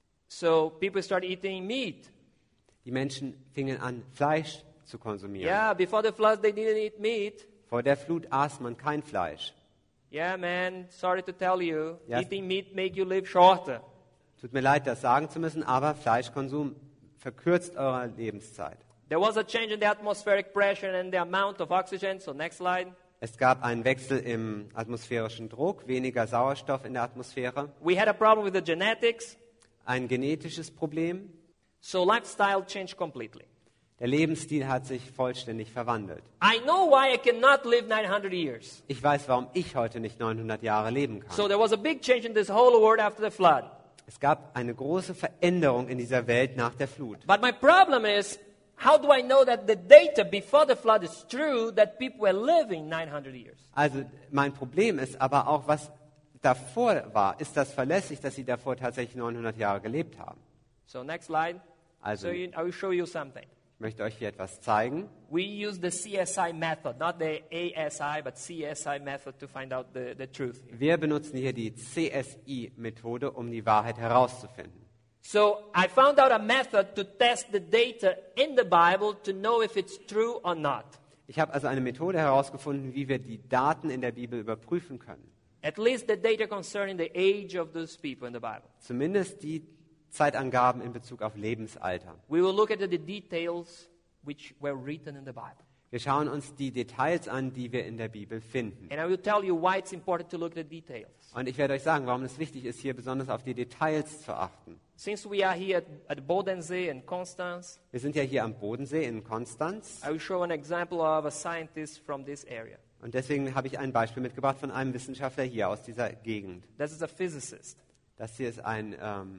Speaker 1: So people started eating meat.
Speaker 2: Die Menschen fingen an, Fleisch zu konsumieren.
Speaker 1: Yeah, before the flood, they didn't eat meat.
Speaker 2: Vor der Flut aß man kein Fleisch.
Speaker 1: Yeah, man, sorry to tell you,
Speaker 2: Yes.
Speaker 1: eating meat make you live shorter.
Speaker 2: Tut mir leid, das sagen zu müssen, aber Fleischkonsum verkürzt eure Lebenszeit.
Speaker 1: There was a change in the atmospheric pressure and the amount of oxygen. So next slide.
Speaker 2: Es gab einen Wechsel im atmosphärischen Druck, weniger Sauerstoff in der Atmosphäre,
Speaker 1: We had a problem with the genetics.
Speaker 2: ein genetisches Problem.
Speaker 1: So lifestyle changed completely.
Speaker 2: Der Lebensstil hat sich vollständig verwandelt.
Speaker 1: I know why I cannot live 900 years.
Speaker 2: Ich weiß, warum ich heute nicht 900 Jahre leben kann.
Speaker 1: So there was a big change in this whole world after the flood.
Speaker 2: Es gab eine große Veränderung in dieser Welt nach der Flut.
Speaker 1: But my problem is, how do I know that the data before the flood is true, that people were living 900 years?
Speaker 2: Also mein Problem ist aber auch, was davor war. Ist das verlässlich, dass sie davor tatsächlich 900 Jahre gelebt haben?
Speaker 1: So next slide.
Speaker 2: Also
Speaker 1: I will show you something.
Speaker 2: ich möchte euch hier etwas zeigen.
Speaker 1: We use the CSI method, not the ASI, but CSI method to find out the truth.
Speaker 2: Wir benutzen hier die CSI-Methode, um die Wahrheit herauszufinden.
Speaker 1: So I found out a method to test the data in the Bible to know if it's true or not.
Speaker 2: Ich habe also eine Methode herausgefunden, wie wir die Daten in der Bibel überprüfen können.
Speaker 1: At least the data concerning the age of those people in the Bible.
Speaker 2: Zumindest die Zeitangaben in Bezug auf Lebensalter.
Speaker 1: We will look at the details which were written in the Bible.
Speaker 2: Wir schauen uns die Details an, die wir in der Bibel finden.
Speaker 1: And I will tell you why it's important to look at the details.
Speaker 2: Und ich werde euch sagen, warum es wichtig ist, hier besonders auf die Details zu achten.
Speaker 1: Since we are here at Bodensee and Constance,
Speaker 2: Wir sind ja hier am Bodensee in Konstanz
Speaker 1: I will show an example of a scientist from this area.
Speaker 2: und deswegen habe ich ein Beispiel mitgebracht von einem Wissenschaftler hier aus dieser Gegend.
Speaker 1: This is a physicist.
Speaker 2: Das hier ist ein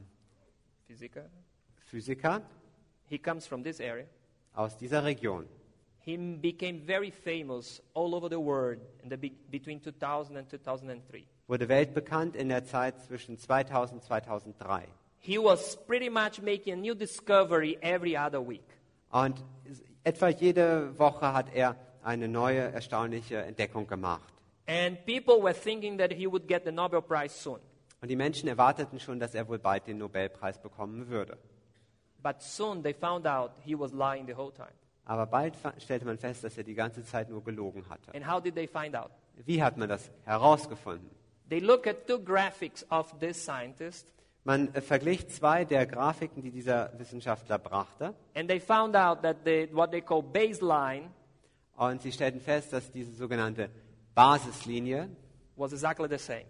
Speaker 1: Physiker.
Speaker 2: Physiker
Speaker 1: He comes from this area.
Speaker 2: aus dieser Region.
Speaker 1: He became very famous all over the world in between 2000 and 2003.
Speaker 2: Wurde weltbekannt in der Zeit zwischen 2000 und 2003.
Speaker 1: He was pretty much making a new discovery every other week.
Speaker 2: Und etwa jede Woche hat er eine neue, erstaunliche Entdeckung gemacht.
Speaker 1: And people were thinking that he would get the Nobel Prize soon.
Speaker 2: Und die Menschen erwarteten schon, dass er wohl bald den Nobelpreis bekommen würde.
Speaker 1: But soon they found out he was lying the whole time.
Speaker 2: Aber bald stellte man fest, dass er die ganze Zeit nur gelogen hatte.
Speaker 1: And how did they find out?
Speaker 2: Wie hat man das herausgefunden?
Speaker 1: They looked at two graphics of this scientist,
Speaker 2: Man verglich zwei der Grafiken, die dieser Wissenschaftler brachte.
Speaker 1: and they found out that what they call baseline
Speaker 2: Und sie stellten fest, dass diese sogenannte Basislinie
Speaker 1: was exactly the same.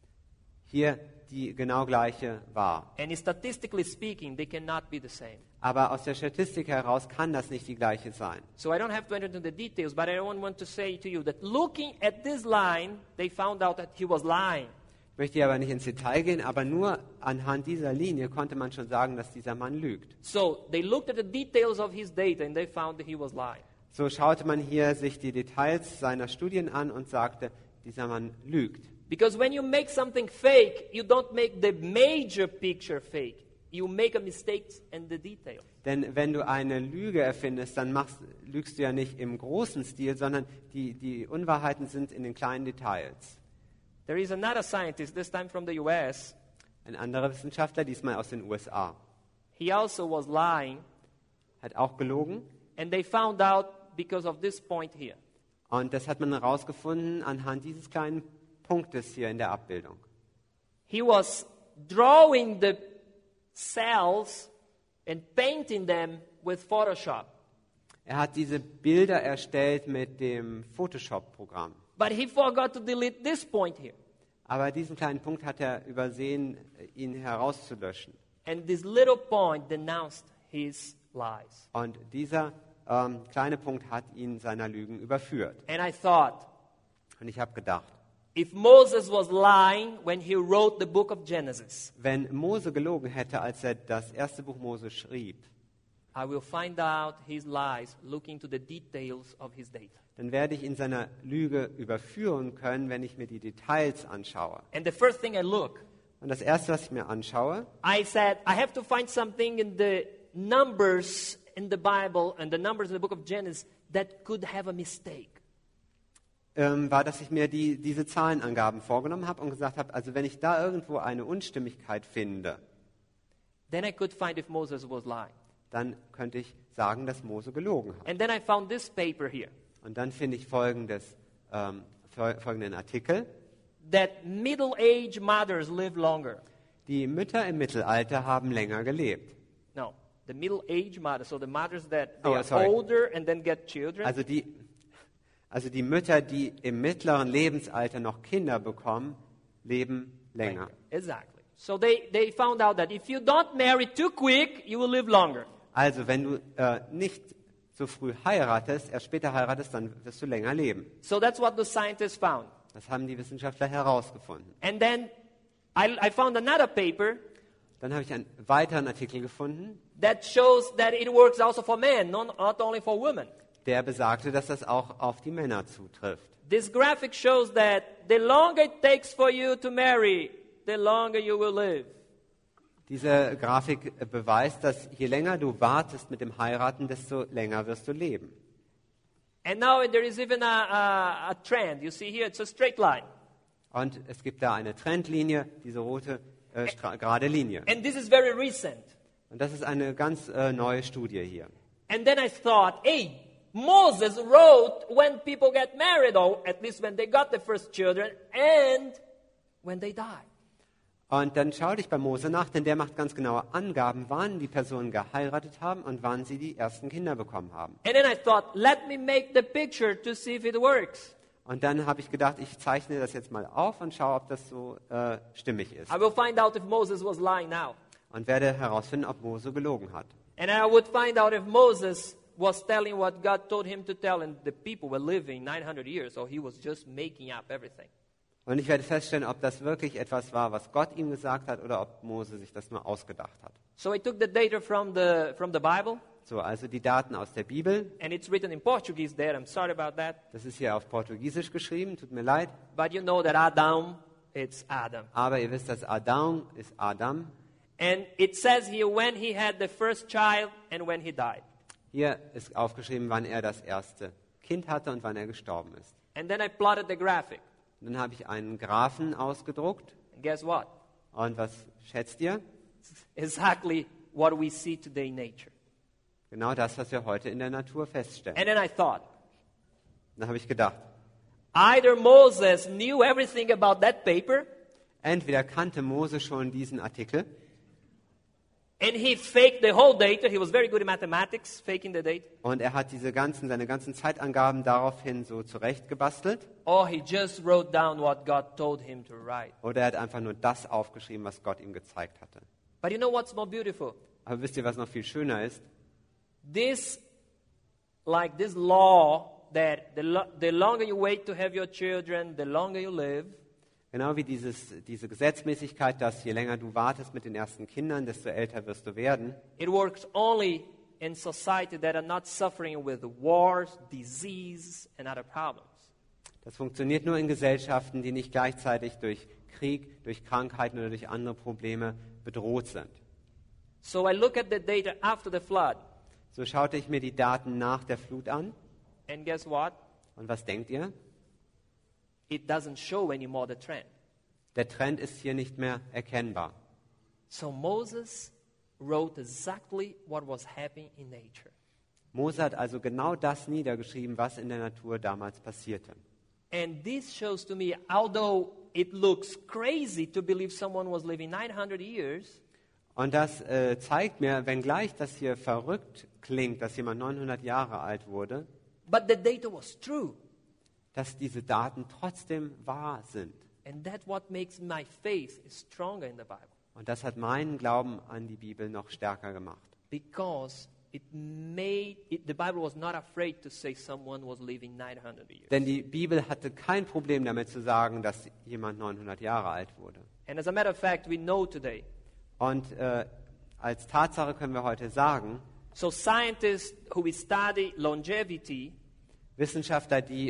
Speaker 2: hier die genau gleiche war.
Speaker 1: And statistically speaking, they cannot be the same.
Speaker 2: Aber aus der Statistik heraus kann das nicht die gleiche sein.
Speaker 1: So I don't have to enter into the details, but I want to say to you that looking at this line, they found out that he was lying.
Speaker 2: Ich möchte hier aber nicht ins Detail gehen, aber nur anhand dieser Linie konnte man schon sagen, dass dieser Mann lügt.
Speaker 1: So they looked at the details of his data and they found that he was lying.
Speaker 2: So schaute man hier sich die Details seiner Studien an und sagte, dieser Mann lügt.
Speaker 1: Because when you make something fake, you don't make the major picture fake. You make a mistake in the detail.
Speaker 2: Denn wenn du eine Lüge erfindest, dann lügst du ja nicht im großen Stil, sondern die Unwahrheiten sind in den kleinen Details.
Speaker 1: There is another scientist, this time from the US.
Speaker 2: Ein anderer Wissenschaftler, diesmal aus den USA,
Speaker 1: He also was lying,
Speaker 2: hat auch gelogen.
Speaker 1: and they found out because of this point here.
Speaker 2: Und das hat man herausgefunden anhand dieses kleinen Punktes hier in der Abbildung.
Speaker 1: He was drawing the cells and painting them with Photoshop.
Speaker 2: Er hat diese Bilder erstellt mit dem Photoshop-Programm.
Speaker 1: But he forgot to delete this point here.
Speaker 2: Aber diesen kleinen Punkt hat er übersehen, ihn herauszulöschen.
Speaker 1: And this little point denounced his lies.
Speaker 2: Und dieser kleine Punkt hat ihn seiner Lügen überführt.
Speaker 1: And I thought,
Speaker 2: Und ich habe gedacht,
Speaker 1: if Moses was lying when he wrote the book of Genesis,
Speaker 2: wenn Mose gelogen hätte, als er das erste Buch Mose schrieb,
Speaker 1: I will find out his lies looking to the details of his data.
Speaker 2: dann werde ich ihn seiner Lüge überführen können, wenn ich mir die Details anschaue.
Speaker 1: And the first thing I look,
Speaker 2: Und das erste, was ich mir anschaue,
Speaker 1: I said, I have to find something in the numbers in the Bible and the numbers in the book of Genesis that could have a mistake.
Speaker 2: war, dass ich mir diese Zahlenangaben vorgenommen habe und gesagt habe, also wenn ich da irgendwo eine Unstimmigkeit finde,
Speaker 1: then I could find if Moses was lying.
Speaker 2: dann könnte ich sagen, dass Mose gelogen hat.
Speaker 1: And then I found this paper here,
Speaker 2: Und dann finde ich folgenden Artikel.
Speaker 1: that middle-aged mothers live longer.
Speaker 2: Die Mütter im Mittelalter haben länger gelebt.
Speaker 1: No, the middle-aged mothers, so the mothers that
Speaker 2: Oh,
Speaker 1: they are
Speaker 2: sorry.
Speaker 1: older and then get children.
Speaker 2: Also die Mütter, die im mittleren Lebensalter noch Kinder bekommen, leben länger.
Speaker 1: Exactly. So they found out that if you don't marry too quick, you will live longer.
Speaker 2: Also wenn du nicht so früh heiratest, erst später heiratest, dann wirst du länger leben.
Speaker 1: So that's what the scientists found.
Speaker 2: Das haben die Wissenschaftler herausgefunden.
Speaker 1: And then I found another paper
Speaker 2: Dann habe ich einen weiteren Artikel gefunden,
Speaker 1: that shows that it works also for men, not only for women.
Speaker 2: der besagte, dass das auch auf die Männer zutrifft.
Speaker 1: This graphic shows that the longer it takes for you to marry, the longer you will live.
Speaker 2: Diese Grafik beweist, dass je länger du wartest mit dem Heiraten, desto länger wirst du leben.
Speaker 1: And now there is even a trend. You see here, it's a straight line.
Speaker 2: Und es gibt da eine Trendlinie, diese rote gerade Linie.
Speaker 1: And this is very recent.
Speaker 2: Und das ist eine ganz neue Studie hier.
Speaker 1: And then I thought, hey, Moses wrote when people get married, or at least when they got the first children, and when they die.
Speaker 2: Und dann schau dich bei Mose nach, denn der macht ganz genaue Angaben, wann die Personen geheiratet haben und wann sie die ersten Kinder bekommen haben.
Speaker 1: And then I thought, let me make the picture to see if it works.
Speaker 2: Und dann habe ich gedacht, ich zeichne das jetzt mal auf und schaue, ob das so stimmig ist.
Speaker 1: I will find out if Moses was lying now.
Speaker 2: Und werde herausfinden, ob Mose gelogen hat.
Speaker 1: And I would find out if Moses was telling what God told him to tell, and the people were living 900 years, so he was just making up everything.
Speaker 2: Und ich werde feststellen, ob das wirklich etwas war, was Gott ihm gesagt hat, oder ob Mose sich das nur ausgedacht hat.
Speaker 1: So I took the data from the Bible,
Speaker 2: So, also die Daten aus der Bibel.
Speaker 1: and it's written in Portuguese there. I'm sorry about that.
Speaker 2: Das ist hier auf Portugiesisch geschrieben, tut mir leid.
Speaker 1: But you know that Adam, it's Adam.
Speaker 2: Aber ihr wisst, dass Adam ist Adam.
Speaker 1: And it says here when he had the first child and when he died.
Speaker 2: Hier ist aufgeschrieben, wann er das erste Kind hatte und wann er gestorben ist.
Speaker 1: And then I plotted the graphic.
Speaker 2: Und dann habe ich einen Graphen ausgedruckt.
Speaker 1: And guess what?
Speaker 2: Und was schätzt ihr?
Speaker 1: It's exactly what we see today in nature.
Speaker 2: Genau das, was wir heute in der Natur feststellen.
Speaker 1: And then I thought,
Speaker 2: Dann habe ich gedacht,
Speaker 1: either Moses knew everything about that paper,
Speaker 2: entweder kannte Mose schon diesen Artikel
Speaker 1: and he faked the whole data. He was very good in mathematics, faking the data.
Speaker 2: und er hat seine ganzen Zeitangaben daraufhin so zurechtgebastelt.
Speaker 1: Or he just wrote down what God told him to write.
Speaker 2: Oder er hat einfach nur das aufgeschrieben, was Gott ihm gezeigt hatte.
Speaker 1: But you know what's more beautiful?
Speaker 2: Aber wisst ihr, was noch viel schöner ist?
Speaker 1: This law that the longer you wait to have your children, the longer you live.
Speaker 2: Genau wie diese Gesetzmäßigkeit, dass je länger du wartest mit den ersten Kindern, desto älter wirst du werden.
Speaker 1: It works only in society that are not suffering with wars, disease, and other problems.
Speaker 2: Das funktioniert nur in Gesellschaften, die nicht gleichzeitig durch Krieg, durch Krankheiten oder durch andere Probleme bedroht sind.
Speaker 1: So I look at the data after the flood,
Speaker 2: So schaute ich mir die Daten nach der Flut an.
Speaker 1: and guess what?
Speaker 2: Und was denkt ihr?
Speaker 1: It doesn't show anymore the trend.
Speaker 2: Der Trend ist hier nicht mehr erkennbar.
Speaker 1: So Moses wrote exactly what was happening in nature.
Speaker 2: Mose hat also genau das niedergeschrieben, was in der Natur damals passierte.
Speaker 1: And this shows to me, although it looks crazy to believe someone was living 900 years,
Speaker 2: Und das zeigt mir, wenngleich das hier verrückt klingt, dass jemand 900 Jahre alt wurde,
Speaker 1: but the data was true.
Speaker 2: dass diese Daten trotzdem wahr sind.
Speaker 1: And that's what makes my faith stronger in the Bible.
Speaker 2: Und das hat meinen Glauben an die Bibel noch stärker gemacht.
Speaker 1: Because the Bible was not afraid to say someone was living 900 years.
Speaker 2: Denn die Bibel hatte kein Problem damit zu sagen, dass jemand 900 Jahre alt wurde.
Speaker 1: And as a matter of fact, we know today.
Speaker 2: Und als Tatsache können wir heute sagen,
Speaker 1: So scientists who study longevity,
Speaker 2: Wissenschaftler, die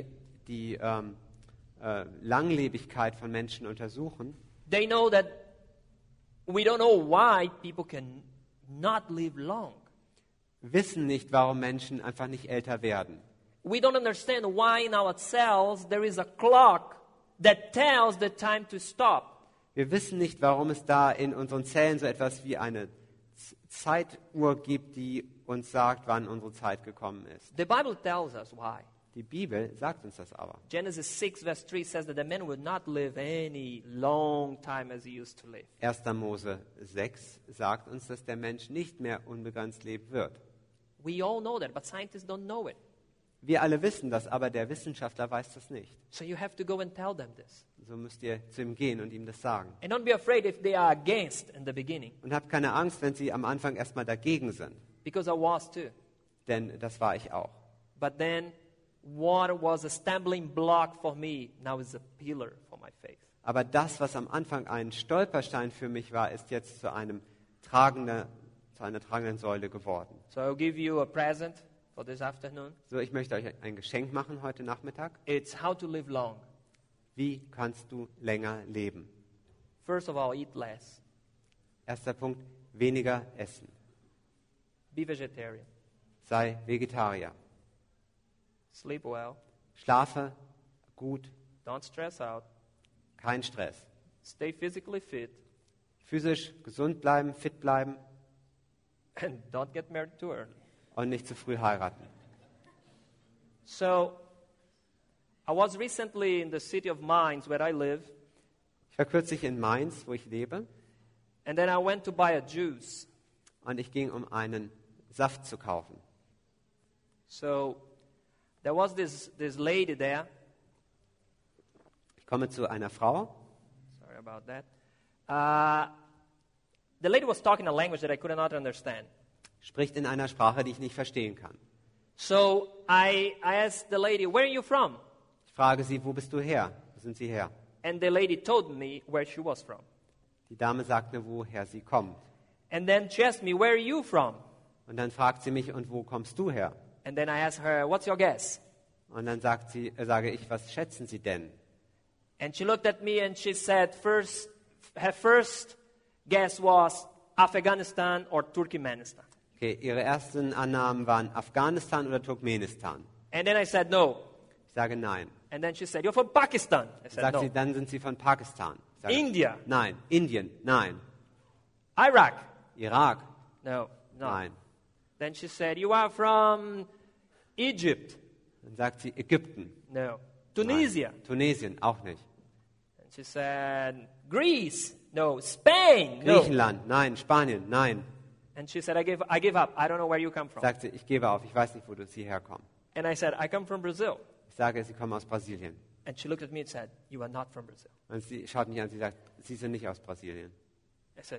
Speaker 2: Langlebigkeit von Menschen untersuchen,
Speaker 1: they know that we don't know why people can not live long.
Speaker 2: wissen nicht, warum Menschen einfach nicht älter werden.
Speaker 1: we don't understand why in our cells there is a clock that tells the time to stop.
Speaker 2: Wir wissen nicht, warum es da in unseren Zellen so etwas wie eine Zeituhr gibt, die uns sagt, wann unsere Zeit gekommen ist.
Speaker 1: The Bible tells us why.
Speaker 2: Die Bibel sagt uns das aber.
Speaker 1: Genesis 6 verse 3 says that the man would not live any long time as he used to live.
Speaker 2: 1. Mose 6 sagt uns, dass der Mensch nicht mehr unbegrenzt leben wird.
Speaker 1: We all know that, but scientists don't know it.
Speaker 2: Wir alle wissen das, aber der Wissenschaftler weiß das nicht.
Speaker 1: So you have to go and tell them this.
Speaker 2: So müsst ihr zu ihm gehen und ihm das sagen.
Speaker 1: And don't be afraid if they are against in the beginning,
Speaker 2: Und habt keine Angst, wenn sie am Anfang erstmal dagegen sind.
Speaker 1: because I was too.
Speaker 2: Denn das war ich auch.
Speaker 1: But then what was a stumbling block for me now is a pillar for my faith.
Speaker 2: Aber das, was am Anfang ein Stolperstein für mich war, ist jetzt zu einer tragenden Säule geworden.
Speaker 1: So I'll give you a present for this afternoon.
Speaker 2: So, ich möchte euch ein Geschenk machen heute Nachmittag.
Speaker 1: It's how to live long.
Speaker 2: Wie kannst du länger leben?
Speaker 1: First of all, eat less.
Speaker 2: Erster Punkt, weniger essen.
Speaker 1: Be vegetarian.
Speaker 2: Sei Vegetarier.
Speaker 1: Sleep well.
Speaker 2: Schlafe gut,
Speaker 1: Don't stress out.
Speaker 2: kein Stress.
Speaker 1: Stay physically fit.
Speaker 2: Physisch gesund bleiben, fit bleiben
Speaker 1: And don't get married too early.
Speaker 2: und nicht zu früh heiraten.
Speaker 1: So, I was recently in the city of Mainz where I live,
Speaker 2: Ich war kürzlich in Mainz, wo ich lebe,
Speaker 1: and then I went to buy a juice.
Speaker 2: und ich ging, um einen Saft zu kaufen.
Speaker 1: So, there was this lady there.
Speaker 2: Ich komme zu einer Frau.
Speaker 1: Sorry about that. The lady was talking a language that I could not understand.
Speaker 2: Spricht in einer Sprache, die ich nicht verstehen kann.
Speaker 1: So I asked the lady, "Where are you from?"
Speaker 2: Ich frage sie, wo bist du her? Wo sind sie her?
Speaker 1: And the lady told me where she was from.
Speaker 2: Die Dame sagt mir, woher sie kommt.
Speaker 1: And then she asked me, "Where are you from?"
Speaker 2: Und dann fragt sie mich, und wo kommst du her?
Speaker 1: And then I asked her, "What's your guess?"
Speaker 2: Und dann sage ich, was schätzen Sie denn?
Speaker 1: And she looked at me and she said, her first guess was Afghanistan or Turkmenistan.
Speaker 2: Okay, ihre ersten Annahmen waren Afghanistan oder Turkmenistan.
Speaker 1: And then I said, "No."
Speaker 2: Ich sage nein.
Speaker 1: And then she said, "You're from Pakistan." I said,
Speaker 2: Sagt
Speaker 1: "No."
Speaker 2: sie, dann sind Sie von Pakistan. Ich sage,
Speaker 1: India.
Speaker 2: Nein. Indien? Nein.
Speaker 1: Iraq?
Speaker 2: Irak?
Speaker 1: No.
Speaker 2: Nein.
Speaker 1: Then she said, "You are from Egypt?"
Speaker 2: Dann sagt sie Ägypten.
Speaker 1: No. Tunisia?
Speaker 2: Nein. Tunesien? Auch nicht.
Speaker 1: And she said, "Greece?" No. Spain? No.
Speaker 2: Griechenland? Nein. Spanien? Nein.
Speaker 1: And she said, I give up. I don't know where you come from."
Speaker 2: Sagt sie, ich gebe auf, ich weiß nicht, wo Sie herkommen.
Speaker 1: And I said, "I come from Brazil."
Speaker 2: Ich sage, Sie kommen aus Brasilien.
Speaker 1: And she looked at me and said, "You are not from Brazil."
Speaker 2: Und sie schaut mich an, sie sagt, Sie sind nicht aus Brasilien.
Speaker 1: I said,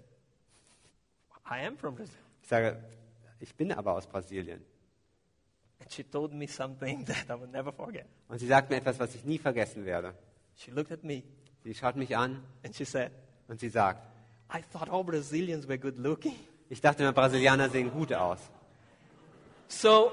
Speaker 1: "I am from Brazil."
Speaker 2: Ich sage, ich bin aber aus Brasilien.
Speaker 1: And she told me something that I will never forget.
Speaker 2: Und sie sagt mir etwas, was ich nie vergessen werde.
Speaker 1: She looked at me
Speaker 2: Sie schaut mich an
Speaker 1: and she said,
Speaker 2: und sie sagt,
Speaker 1: "I thought all Brazilians were good looking."
Speaker 2: ich dachte immer, Brasilianer sehen gut aus.
Speaker 1: So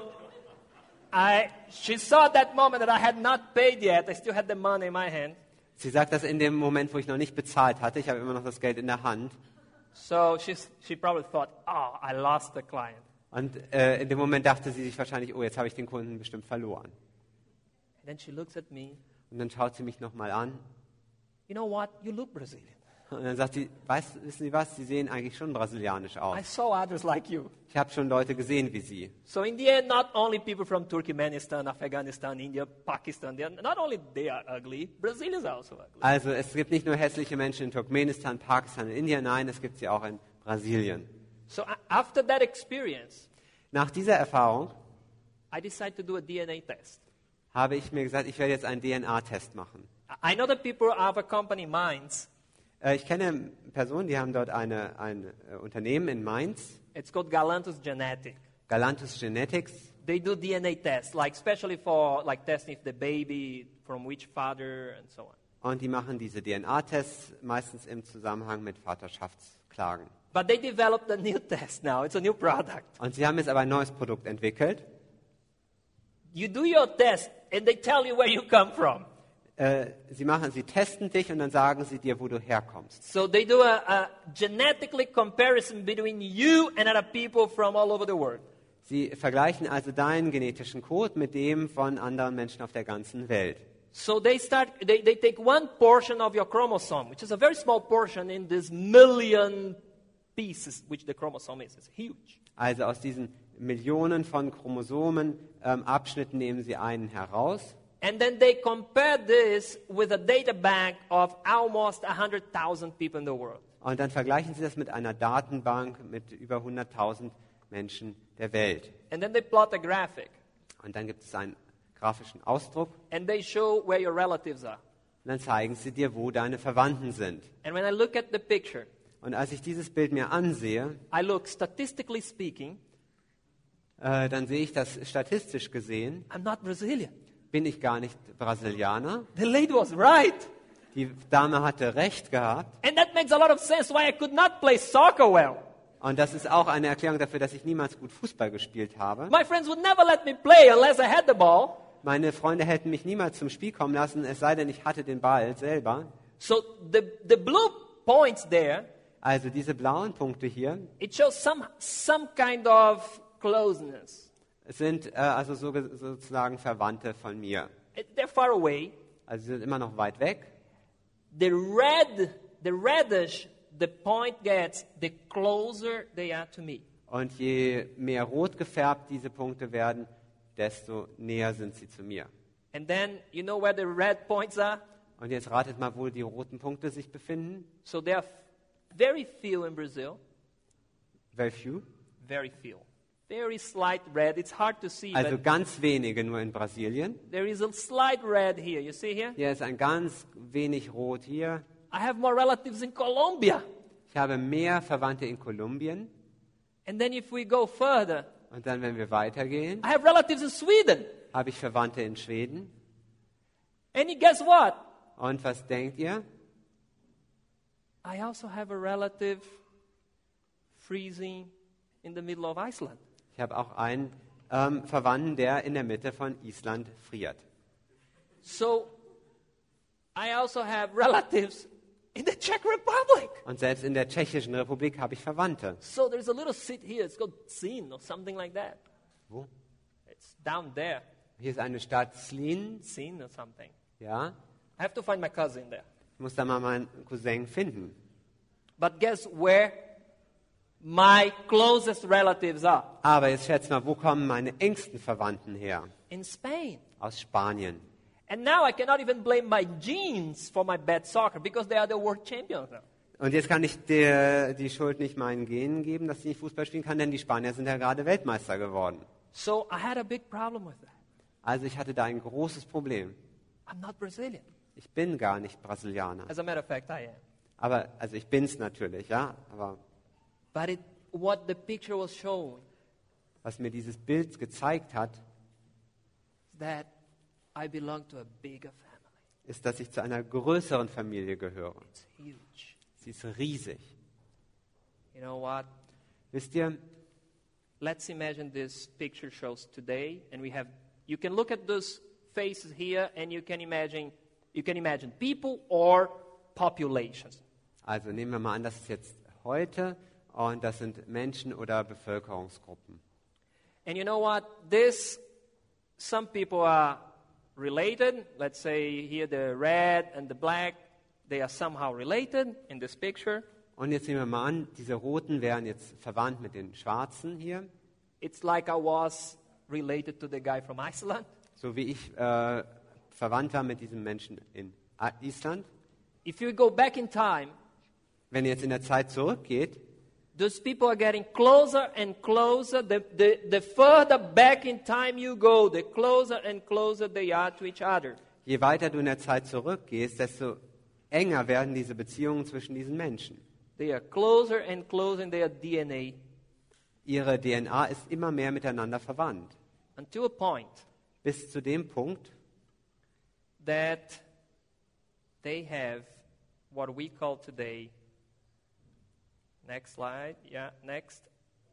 Speaker 1: she saw at that moment that I had not paid yet. I still had the money in my hand.
Speaker 2: Sie sagt das in dem Moment, wo ich noch nicht bezahlt hatte. Ich habe immer noch das Geld in der Hand.
Speaker 1: So she probably thought, "Oh, I lost the client."
Speaker 2: Und in dem Moment dachte sie sich wahrscheinlich, oh, jetzt habe ich den Kunden bestimmt verloren.
Speaker 1: And then she looks at me.
Speaker 2: Und dann schaut sie mich nochmal an.
Speaker 1: "You know what? You look Brazilian.
Speaker 2: Und dann sagt sie, wissen Sie was, Sie sehen eigentlich schon brasilianisch
Speaker 1: I
Speaker 2: aus.
Speaker 1: saw others like you."
Speaker 2: Ich habe schon Leute gesehen wie Sie.
Speaker 1: So in the end, not only people from Turkmenistan, Afghanistan, India, Pakistan, not only they are ugly, Brazilians are also ugly.
Speaker 2: Also es gibt nicht nur hässliche Menschen in Turkmenistan, Pakistan, in Indien, nein, es gibt sie auch in Brasilien.
Speaker 1: So after that experience,
Speaker 2: Nach dieser Erfahrung
Speaker 1: I decided to do a DNA test.
Speaker 2: habe ich mir gesagt, ich werde jetzt einen DNA-Test machen.
Speaker 1: I know that people have a company in Mainz.
Speaker 2: Ich kenne Personen, die haben dort ein Unternehmen in Mainz,
Speaker 1: It's called Galantus Genetic.
Speaker 2: Galantus Genetics.
Speaker 1: They do DNA tests, like especially for like testing if the baby from which father and so on.
Speaker 2: Und die machen diese DNA-Tests meistens im Zusammenhang mit Vaterschaftsklagen.
Speaker 1: But they developed a new test now. It's a new product.
Speaker 2: Und sie haben jetzt aber ein neues Produkt entwickelt.
Speaker 1: You do your test and they tell you where you come from.
Speaker 2: Sie testen dich und dann sagen sie dir, wo du herkommst.
Speaker 1: So they do a genetically comparison between you and other people from all over the world.
Speaker 2: Sie vergleichen also deinen genetischen Code mit dem von anderen Menschen auf der ganzen Welt.
Speaker 1: So they take one portion of your chromosome, which is a very small portion in this million pieces, which the chromosome is. It's huge.
Speaker 2: Also aus diesen Millionen von Chromosomen Abschnitten nehmen sie einen heraus.
Speaker 1: And then they compare this with a data bank of almost 100,000 people in the world.
Speaker 2: Und dann vergleichen sie das mit einer Datenbank mit über 100.000 Menschen der Welt.
Speaker 1: And then they plot a graphic.
Speaker 2: Und dann gibt es einen grafischen Ausdruck.
Speaker 1: And they show where your relatives are.
Speaker 2: Und dann zeigen sie dir, wo deine Verwandten sind.
Speaker 1: And when I look at the picture,
Speaker 2: Und als ich dieses Bild mir ansehe,
Speaker 1: I look, statistically speaking,
Speaker 2: dann sehe ich, dass statistisch gesehen
Speaker 1: I'm not Brazilian.
Speaker 2: bin ich gar nicht Brasilianer.
Speaker 1: The lady was right.
Speaker 2: Die Dame hatte recht gehabt.
Speaker 1: And that makes a lot of sense why I could not play soccer well.
Speaker 2: Und das ist auch eine Erklärung dafür, dass ich niemals gut Fußball gespielt habe.
Speaker 1: My friends would never let me play unless I had the ball.
Speaker 2: Meine Freunde hätten mich niemals zum Spiel kommen lassen, es sei denn, ich hatte den Ball selber.
Speaker 1: So the blue points there,
Speaker 2: Also diese blauen Punkte hier
Speaker 1: it shows some kind of closeness.
Speaker 2: sind also sozusagen Verwandte von mir.
Speaker 1: They're far away.
Speaker 2: Also sie sind immer noch weit weg.
Speaker 1: The reddish the point gets, the closer they are to me.
Speaker 2: Und je mehr rot gefärbt diese Punkte werden, desto näher sind sie zu mir.
Speaker 1: And then, you know where the red points are?
Speaker 2: Und jetzt ratet mal, wo die roten Punkte sich befinden.
Speaker 1: So there are very few in Brazil.
Speaker 2: Very few.
Speaker 1: Very few. Very slight red. It's hard to see,
Speaker 2: Also
Speaker 1: but
Speaker 2: ganz wenige nur in Brasilien.
Speaker 1: there is a slight red here. You see here?
Speaker 2: Hier ist ein ganz wenig rot hier.
Speaker 1: I have more relatives in Colombia.
Speaker 2: Ich habe mehr Verwandte in Kolumbien.
Speaker 1: And then if we go further,
Speaker 2: Und dann, wenn wir weitergehen,
Speaker 1: I have relatives in Sweden.
Speaker 2: habe ich Verwandte in Schweden.
Speaker 1: And guess what?
Speaker 2: Und was denkt ihr?
Speaker 1: I also have a relative freezing in the middle of Iceland.
Speaker 2: Ich habe auch einen Verwandten, der in der Mitte von Island friert.
Speaker 1: So I also have relatives in the Czech Republic.
Speaker 2: Und selbst in der Tschechischen Republik habe ich Verwandte.
Speaker 1: So there's a little city here. It's called Zin or something like that.
Speaker 2: Wo?
Speaker 1: It's down there.
Speaker 2: Hier ist eine Stadt Slin.
Speaker 1: Zin or something.
Speaker 2: Ja,
Speaker 1: I have to find my cousin there.
Speaker 2: ich muss da mal meinen Cousin finden.
Speaker 1: But guess where my closest relatives are?
Speaker 2: Aber jetzt schätzt mal, wo kommen meine engsten Verwandten her?
Speaker 1: In Spain.
Speaker 2: Aus Spanien.
Speaker 1: And now I cannot even blame my genes for my bad soccer because they are the world champions now.
Speaker 2: Und jetzt kann ich die Schuld nicht meinen Genen geben, dass ich nicht Fußball spielen kann, denn die Spanier sind ja gerade Weltmeister geworden.
Speaker 1: So I had a big problem with that.
Speaker 2: Also ich hatte da ein großes Problem.
Speaker 1: I'm not Brazilian.
Speaker 2: Ich bin gar nicht Brasilianer.
Speaker 1: As a matter of fact, I am.
Speaker 2: Aber, also ich bin's natürlich, ja. Aber
Speaker 1: But what the picture was showing
Speaker 2: was mir dieses Bild gezeigt hat,
Speaker 1: is that I belong to a bigger family.
Speaker 2: ist, dass ich zu einer größeren Familie gehöre.
Speaker 1: It's huge.
Speaker 2: Sie ist riesig.
Speaker 1: You know what?
Speaker 2: Wisst ihr,
Speaker 1: Let's imagine this picture shows today, and you can look at those faces here, and you can imagine people or populations.
Speaker 2: also nehmen wir mal an, das ist jetzt heute und das sind Menschen oder Bevölkerungsgruppen.
Speaker 1: And you know what? Some people are related. Let's say here the red and the black, they are somehow related in this picture.
Speaker 2: Und jetzt nehmen wir mal an, diese Roten wären jetzt verwandt mit den Schwarzen hier,
Speaker 1: It's like I was related to the guy from Iceland.
Speaker 2: so wie ich verwandt war mit diesem Menschen in Island.
Speaker 1: If you go back in time,
Speaker 2: Wenn ihr jetzt in der Zeit zurückgeht,
Speaker 1: those people are getting closer and closer. The further back in time you go, the closer and closer they are to each other.
Speaker 2: je weiter du in der Zeit zurückgehst, desto enger werden diese Beziehungen zwischen diesen Menschen.
Speaker 1: They are closer and closer in their DNA
Speaker 2: Ihre DNA ist immer mehr miteinander verwandt.
Speaker 1: until a point
Speaker 2: Bis zu dem Punkt,
Speaker 1: that they have what we call today, next slide, yeah, next,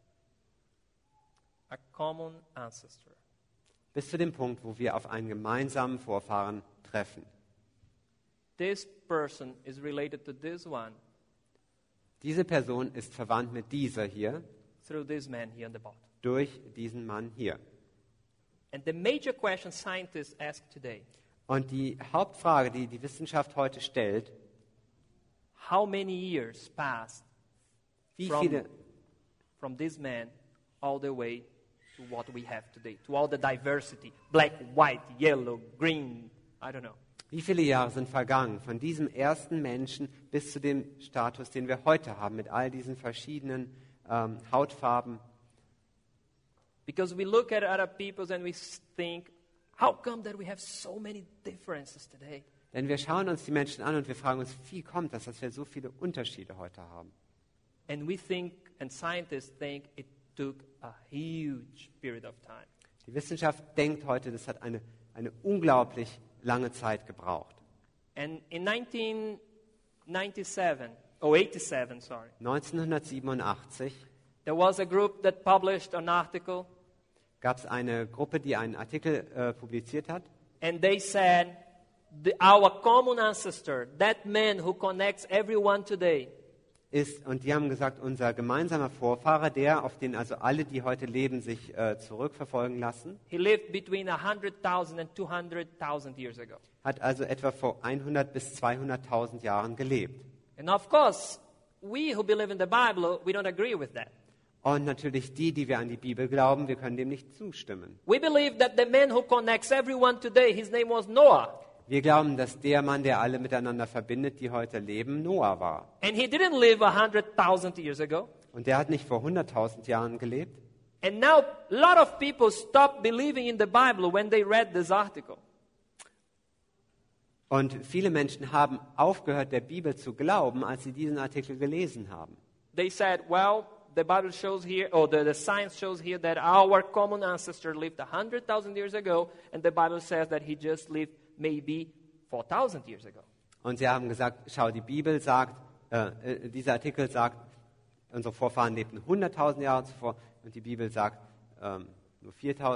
Speaker 1: a common ancestor.
Speaker 2: bis zu dem Punkt, wo wir auf einen gemeinsamen Vorfahren treffen.
Speaker 1: This person is related to this one,
Speaker 2: Diese Person ist verwandt mit dieser hier
Speaker 1: through this man here on the bottom.
Speaker 2: durch diesen Mann hier.
Speaker 1: And the major question scientists ask today,
Speaker 2: Und die Hauptfrage, die die Wissenschaft heute stellt,
Speaker 1: how many years passed
Speaker 2: wie
Speaker 1: from,
Speaker 2: viele,
Speaker 1: from this man all the way to what we have today, to all the diversity, black, white, yellow, green, I don't know.
Speaker 2: wie viele Jahre sind vergangen von diesem ersten Menschen bis zu dem Status, den wir heute haben, mit all diesen verschiedenen Hautfarben.
Speaker 1: Because we look at other peoples and we think, how come that we have so many differences today?
Speaker 2: Denn wir schauen uns die Menschen an und wir fragen uns, wie kommt das, dass wir so viele Unterschiede heute haben?
Speaker 1: And we think, and scientists think, it took a huge period of time.
Speaker 2: Die Wissenschaft denkt heute, das hat eine unglaublich lange Zeit gebraucht.
Speaker 1: And in 1987,
Speaker 2: 1987
Speaker 1: there was a group that published an article,
Speaker 2: gab es eine Gruppe, die einen Artikel publiziert hat.
Speaker 1: and they said, our common ancestor, that man who connects everyone today,
Speaker 2: Und die haben gesagt, unser gemeinsamer Vorfahrer, der, auf den also alle, die heute leben, sich zurückverfolgen lassen,
Speaker 1: he lived between 100,000 and 200,000 years ago.
Speaker 2: hat also etwa vor 100 bis 200.000 Jahren gelebt.
Speaker 1: And of course, we who believe in the Bible, we don't agree with that.
Speaker 2: Und natürlich die wir an die Bibel glauben, wir können dem nicht zustimmen.
Speaker 1: We believe that the man who connects everyone today, his name was Noah.
Speaker 2: Wir glauben, dass der Mann, der alle miteinander verbindet, die heute leben, Noah war.
Speaker 1: And he didn't live 100,000 years ago.
Speaker 2: Und der hat nicht vor 100.000 Jahren gelebt.
Speaker 1: And now a lot of people stopped believing in the Bible when they read this article.
Speaker 2: Und viele Menschen haben aufgehört, der Bibel zu glauben, als sie diesen Artikel gelesen haben.
Speaker 1: They said, well, the Bible shows here, or the science shows here that our common ancestor lived 100,000 years ago, and the Bible says that he just lived maybe 4,000 years ago.
Speaker 2: Und sie haben gesagt, schau, die Bibel sagt, dieser Artikel sagt, unsere Vorfahren lebten 100.000 Jahre zuvor, und die Bibel sagt, nur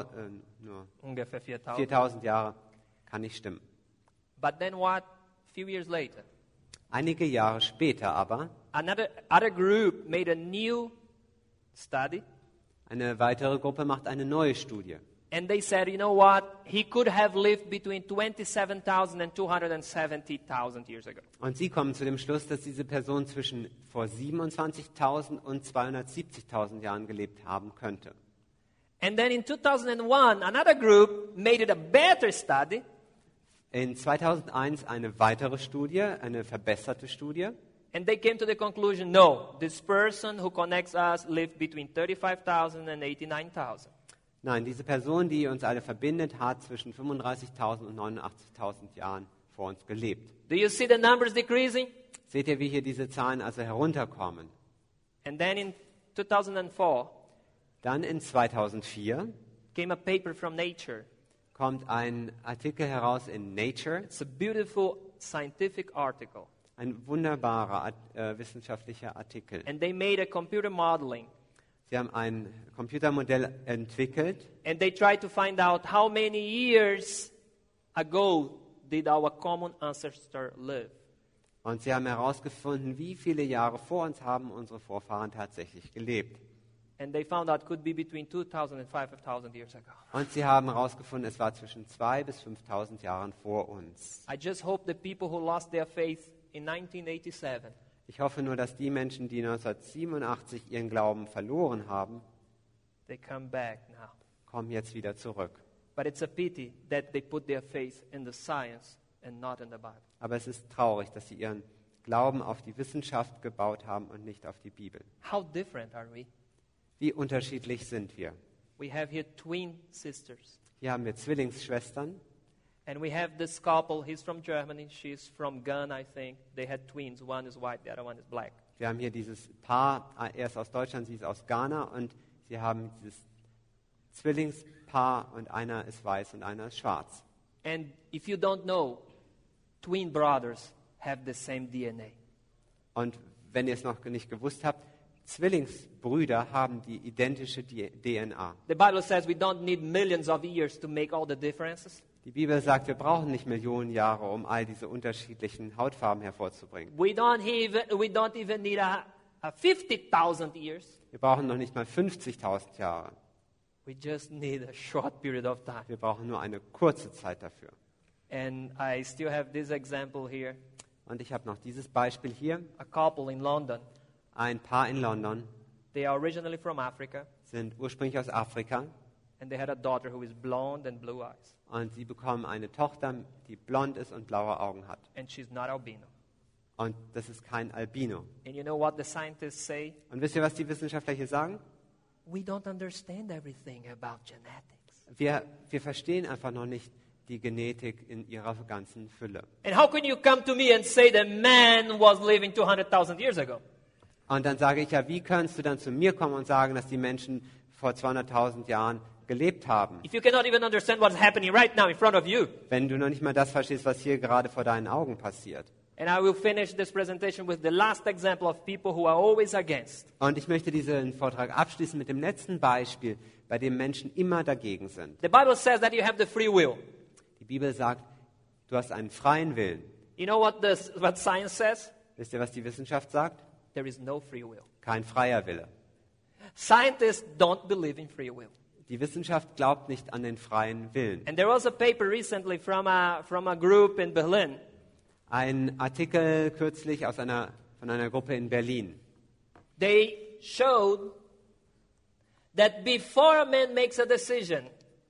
Speaker 1: Ungefähr 4,000.
Speaker 2: 4.000 Jahre, kann nicht stimmen.
Speaker 1: But then what? A few years later,
Speaker 2: Einige Jahre später aber,
Speaker 1: other group made a new study,
Speaker 2: eine weitere Gruppe macht eine neue Studie.
Speaker 1: and they said, you know what? He could have lived between 27,000 and 270,000 years ago.
Speaker 2: Und sie kommen zu dem Schluss, dass diese Person zwischen vor 27.000 und 270.000 Jahren gelebt haben könnte.
Speaker 1: And then in 2001, another group made it a better study,
Speaker 2: In 2001 eine weitere Studie, eine verbesserte Studie.
Speaker 1: and they came to the conclusion, no, this person who connects us lived between 35,000 and 89,000.
Speaker 2: Nein, diese Person, die uns alle verbindet, hat zwischen 35.000 und 89.000 Jahren vor uns gelebt.
Speaker 1: Do you see the numbers decreasing?
Speaker 2: Seht ihr, wie hier diese Zahlen also herunterkommen?
Speaker 1: And then in 2004
Speaker 2: Dann in 2004
Speaker 1: came a paper from Nature.
Speaker 2: kommt ein Artikel heraus in Nature,
Speaker 1: It's a beautiful scientific article.
Speaker 2: ein wunderbarer wissenschaftlicher Artikel.
Speaker 1: And they made a computer modeling.
Speaker 2: Sie haben ein Computermodell entwickelt
Speaker 1: And they tried to find out how many years ago did our common ancestor live.
Speaker 2: und sie haben herausgefunden, wie viele Jahre vor uns haben unsere Vorfahren tatsächlich gelebt.
Speaker 1: And they found out could be between 2,000 and 5,000 years ago.
Speaker 2: Und sie haben herausgefunden, es war zwischen 2.000 bis 5.000 Jahren vor uns.
Speaker 1: I just hope the people who lost their faith in 1987,
Speaker 2: Ich hoffe nur, dass die Menschen, die 1987 ihren Glauben verloren haben,
Speaker 1: they come back now.
Speaker 2: kommen jetzt wieder zurück.
Speaker 1: But it's a pity that they put their faith in the science and not in the Bible.
Speaker 2: Aber es ist traurig, dass sie ihren Glauben auf die Wissenschaft gebaut haben und nicht auf die Bibel.
Speaker 1: How different are we?
Speaker 2: Wie unterschiedlich sind wir?
Speaker 1: We have here twin sisters.
Speaker 2: Hier haben wir Zwillingsschwestern.
Speaker 1: And we have this couple, he's from Germany, she's from Ghana, I think. They had twins. One is white, the other one is black.
Speaker 2: Wir haben hier dieses Paar, er ist aus Deutschland, sie ist aus Ghana, und sie haben dieses Zwillingspaar, und einer ist weiß und einer ist schwarz.
Speaker 1: And if you don't know, twin brothers have the same DNA.
Speaker 2: Und wenn ihr es noch nicht gewusst habt, Zwillingsbrüder haben die identische DNA.
Speaker 1: The Bible says we don't need millions of years to make all the differences.
Speaker 2: Die Bibel sagt, wir brauchen nicht Millionen Jahre, um all diese unterschiedlichen Hautfarben hervorzubringen.
Speaker 1: We don't even need 50,000 years.
Speaker 2: Wir brauchen noch nicht mal 50.000 Jahre.
Speaker 1: We just need a short period of time.
Speaker 2: Wir brauchen nur eine kurze Zeit dafür.
Speaker 1: And I still have this example here.
Speaker 2: Und ich habe noch dieses Beispiel hier.
Speaker 1: A couple in London.
Speaker 2: Ein Paar in London
Speaker 1: They are originally from Africa,
Speaker 2: sind ursprünglich aus Afrika
Speaker 1: and they had a daughter who is blonde and blue eyes,
Speaker 2: und sie bekommen eine Tochter, die blond ist und blaue Augen hat.
Speaker 1: and she's not albino.
Speaker 2: Und das ist kein Albino.
Speaker 1: And you know what the scientists say?
Speaker 2: Und wisst ihr, was die Wissenschaftler hier sagen?
Speaker 1: We don't understand everything about genetics.
Speaker 2: Wir verstehen einfach noch nicht die Genetik in ihrer ganzen Fülle.
Speaker 1: And how can you come to me and say that man was living 200,000 years ago?
Speaker 2: Und dann sage ich ja, wie kannst du dann zu mir kommen und sagen, dass die Menschen vor 200.000 Jahren gelebt haben,
Speaker 1: If you cannot even understand what's happening right now in front of you.
Speaker 2: wenn du noch nicht mal das verstehst, was hier gerade vor deinen Augen passiert.
Speaker 1: And I will finish this presentation with the last example of people who are always against.
Speaker 2: Und ich möchte diesen Vortrag abschließen mit dem letzten Beispiel, bei dem Menschen immer dagegen sind.
Speaker 1: The Bible says that you have the free will.
Speaker 2: Die Bibel sagt, du hast einen freien Willen.
Speaker 1: You know what science says?
Speaker 2: Wisst ihr, was die Wissenschaft sagt?
Speaker 1: There is no free will.
Speaker 2: Kein freier Wille.
Speaker 1: Scientists don't believe in free will.
Speaker 2: Die Wissenschaft glaubt nicht an den freien Willen.
Speaker 1: And there was a paper recently from a group in Berlin.
Speaker 2: Ein Artikel kürzlich von einer Gruppe in Berlin.
Speaker 1: They showed that before a man makes a decision,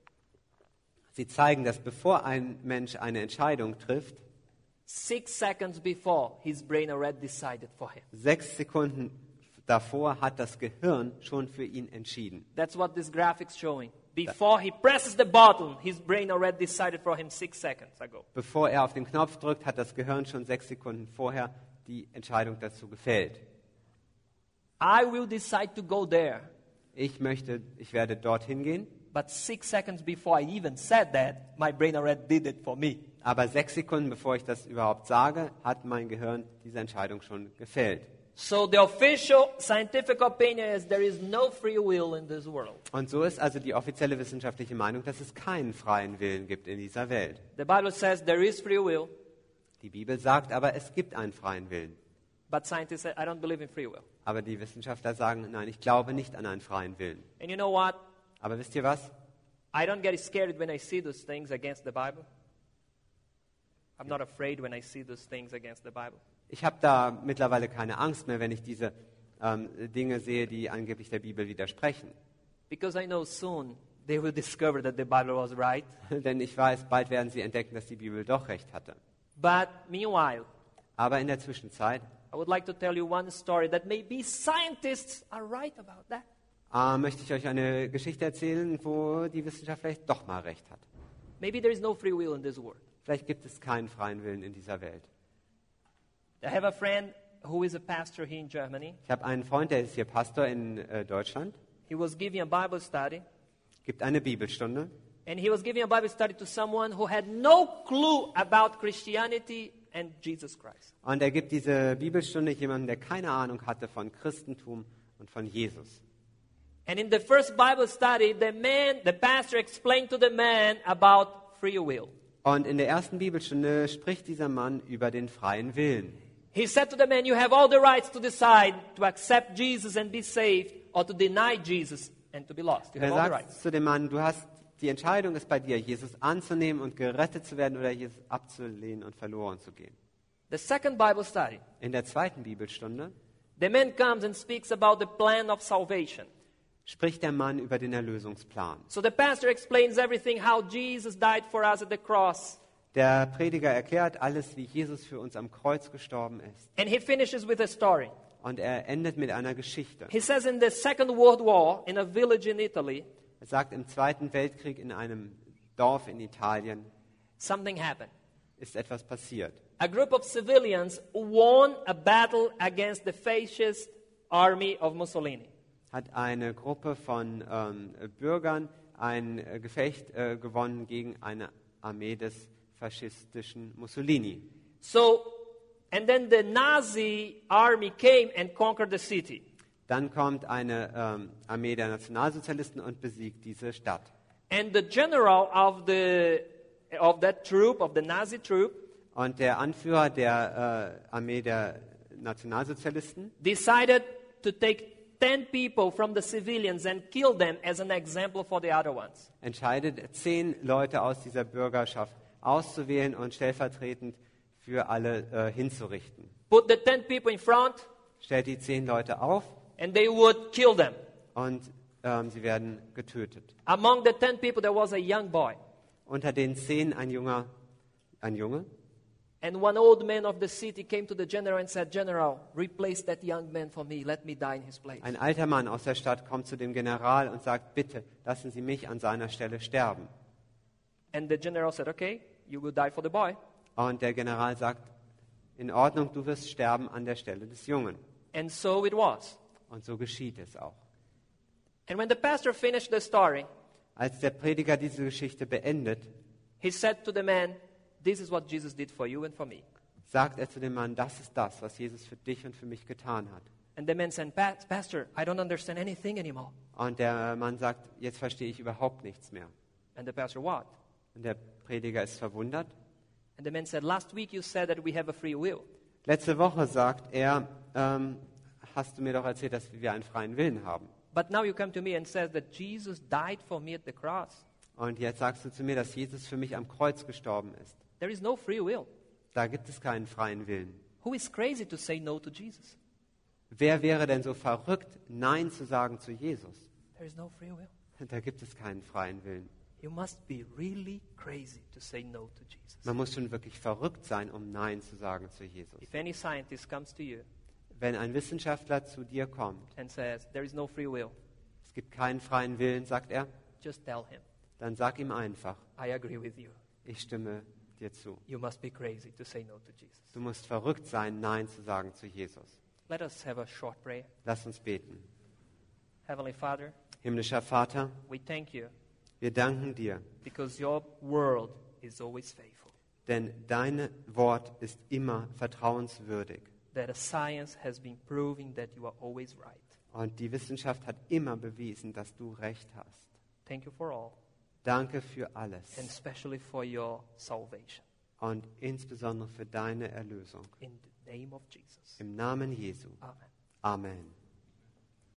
Speaker 2: Sie zeigen, dass bevor ein Mensch eine Entscheidung trifft,
Speaker 1: 6 seconds before, his brain already decided for him.
Speaker 2: 6 Sekunden davor hat das Gehirn schon für ihn entschieden.
Speaker 1: That's what this graphic's showing. Before he presses the button, his brain already decided for him 6 seconds ago.
Speaker 2: Bevor er auf den Knopf drückt, hat das Gehirn schon 6 Sekunden vorher die Entscheidung dazu gefällt.
Speaker 1: I will decide to go there.
Speaker 2: Ich werde dorthin gehen,
Speaker 1: But 6 seconds before I even said that, my brain already did it for me.
Speaker 2: aber 6 Sekunden bevor ich das überhaupt sage, hat mein Gehirn diese Entscheidung schon gefällt.
Speaker 1: So the official scientific opinion is there is no free will in this world.
Speaker 2: Und so ist also die offizielle wissenschaftliche Meinung, dass es keinen freien Willen gibt in dieser Welt.
Speaker 1: The Bible says there is free will,
Speaker 2: Die Bibel sagt aber, es gibt einen freien Willen.
Speaker 1: but scientists say, I don't believe in free will.
Speaker 2: Aber die Wissenschaftler sagen, nein, ich glaube nicht an einen freien Willen.
Speaker 1: And you know what?
Speaker 2: Aber wisst ihr was?
Speaker 1: I don't get scared when I see those things against the Bible. I'm not afraid when I see those things against the Bible.
Speaker 2: Ich habe da mittlerweile keine Angst mehr, wenn ich diese Dinge sehe, die angeblich der Bibel widersprechen.
Speaker 1: Because I know soon they will discover that the Bible was right.
Speaker 2: Denn ich weiß, bald werden sie entdecken, dass die Bibel doch recht hatte.
Speaker 1: But meanwhile,
Speaker 2: Aber in der Zwischenzeit
Speaker 1: I would like to tell you one story that maybe scientists are right about that.
Speaker 2: möchte ich euch eine Geschichte erzählen, wo die Wissenschaft vielleicht doch mal recht hat.
Speaker 1: Maybe there is no free will in this world.
Speaker 2: Vielleicht gibt es keinen freien Willen in dieser Welt.
Speaker 1: I have a friend who is a pastor here in Germany.
Speaker 2: Ich habe einen Freund, der ist hier Pastor in Deutschland,
Speaker 1: He was giving a Bible study,
Speaker 2: gibt eine Bibelstunde
Speaker 1: and he was giving a Bible study to someone who had no clue about Christianity and Jesus Christ.
Speaker 2: und er gibt diese Bibelstunde jemandem, der keine Ahnung hatte von Christentum und von Jesus.
Speaker 1: And in the first Bible study, the pastor explained to the man about free will.
Speaker 2: Und in der ersten Bibelstunde spricht dieser Mann über den freien Willen.
Speaker 1: He said to the man, you have all the rights to decide to accept Jesus and be saved or to deny Jesus and to be lost. You
Speaker 2: Er
Speaker 1: have all the
Speaker 2: sagt
Speaker 1: rights.
Speaker 2: zu dem Mann, die Entscheidung ist bei dir, Jesus anzunehmen und gerettet zu werden oder Jesus abzulehnen und verloren zu gehen.
Speaker 1: The second Bible study,
Speaker 2: In der zweiten Bibelstunde
Speaker 1: the man comes and speaks about the plan of salvation.
Speaker 2: spricht der Mann über den Erlösungsplan.
Speaker 1: So the pastor explains everything, how Jesus died for us at the cross.
Speaker 2: Der Prediger erklärt alles, wie Jesus für uns am Kreuz gestorben ist.
Speaker 1: And he finishes with a story.
Speaker 2: Und er endet mit einer Geschichte.
Speaker 1: He says in the Second World War, in a village in Italy,
Speaker 2: Er sagt, im Zweiten Weltkrieg in einem Dorf in Italien
Speaker 1: something happened.
Speaker 2: ist etwas passiert.
Speaker 1: A group of civilians won a battle against the fascist army of Mussolini.
Speaker 2: Hat eine Gruppe von Bürgern ein Gefecht gewonnen gegen eine Armee des faschistischen Mussolini.
Speaker 1: So, and then the Nazi army came and conquered the city.
Speaker 2: Dann kommt eine Armee der Nationalsozialisten und besiegt diese Stadt.
Speaker 1: And the general of that troop, of the Nazi troop,
Speaker 2: Und der Anführer der Armee der Nationalsozialisten
Speaker 1: decided to take 10 people from the civilians and kill them as an example for the other ones.
Speaker 2: Entscheidet, 10 Leute aus dieser Bürgerschaft auszuwählen und stellvertretend für alle hinzurichten.
Speaker 1: Put the 10 people in front,
Speaker 2: Stellt die 10 Leute auf
Speaker 1: and they would kill them.
Speaker 2: und sie werden getötet.
Speaker 1: Among the 10 people, there was a young boy.
Speaker 2: Unter den 10 ein Junge,
Speaker 1: And one old man of the city came to the general and said, General, replace that young man for me. Let me die in his place.
Speaker 2: ein alter Mann aus der Stadt kommt zu dem General und sagt, bitte, lassen Sie mich an seiner Stelle sterben.
Speaker 1: And the general said, okay, you will die for the boy.
Speaker 2: Und der General sagt, in Ordnung, du wirst sterben an der Stelle des Jungen.
Speaker 1: And so it was.
Speaker 2: Und so geschieht es auch.
Speaker 1: And when the pastor finished the story,
Speaker 2: Als der Prediger diese Geschichte beendet,
Speaker 1: he said to the man, this is what Jesus did for you and for me.
Speaker 2: sagt er zu dem Mann, das ist das, was Jesus für dich und für mich getan hat.
Speaker 1: And the man said, Pastor, I don't understand anything anymore.
Speaker 2: Und der Mann sagt, jetzt verstehe ich überhaupt nichts mehr.
Speaker 1: And the pastor, what?
Speaker 2: Und der Prediger ist verwundert.
Speaker 1: And the man said, last week you said that we have a free will.
Speaker 2: Letzte Woche sagt er, hast du mir doch erzählt, dass wir einen freien Willen haben.
Speaker 1: But now you come to me and says that Jesus died for me at the cross.
Speaker 2: Und jetzt sagst du zu mir, dass Jesus für mich am Kreuz gestorben ist.
Speaker 1: There is no free will.
Speaker 2: Da gibt es keinen freien Willen.
Speaker 1: Who is crazy to say no to Jesus?
Speaker 2: Wer wäre denn so verrückt, Nein zu sagen zu Jesus?
Speaker 1: There is no free will.
Speaker 2: Da gibt es keinen freien Willen.
Speaker 1: You must be really crazy to say no to Jesus.
Speaker 2: Man muss schon wirklich verrückt sein, um Nein zu sagen zu Jesus.
Speaker 1: If any scientist comes to you
Speaker 2: Wenn ein Wissenschaftler zu dir kommt,
Speaker 1: and says, there is no free will,
Speaker 2: es gibt keinen freien Willen, sagt er,
Speaker 1: just tell him,
Speaker 2: dann sag ihm einfach,
Speaker 1: I agree with you.
Speaker 2: ich stimme dir zu.
Speaker 1: You must be crazy to say no to Jesus.
Speaker 2: Du musst verrückt sein, Nein zu sagen zu Jesus.
Speaker 1: Let us have a short prayer.
Speaker 2: Lass uns beten.
Speaker 1: Heavenly Father,
Speaker 2: Himmlischer Vater,
Speaker 1: we thank you
Speaker 2: wir danken dir,
Speaker 1: because your word is always faithful.
Speaker 2: denn dein Wort ist immer vertrauenswürdig.
Speaker 1: That science has been proving that you are always right.
Speaker 2: Und die Wissenschaft hat immer bewiesen, dass du recht hast.
Speaker 1: Thank you for all,
Speaker 2: Danke für alles
Speaker 1: and especially for your salvation.
Speaker 2: und insbesondere für deine Erlösung.
Speaker 1: In the name of Jesus.
Speaker 2: Im Namen Jesu.
Speaker 1: Amen.
Speaker 2: Amen.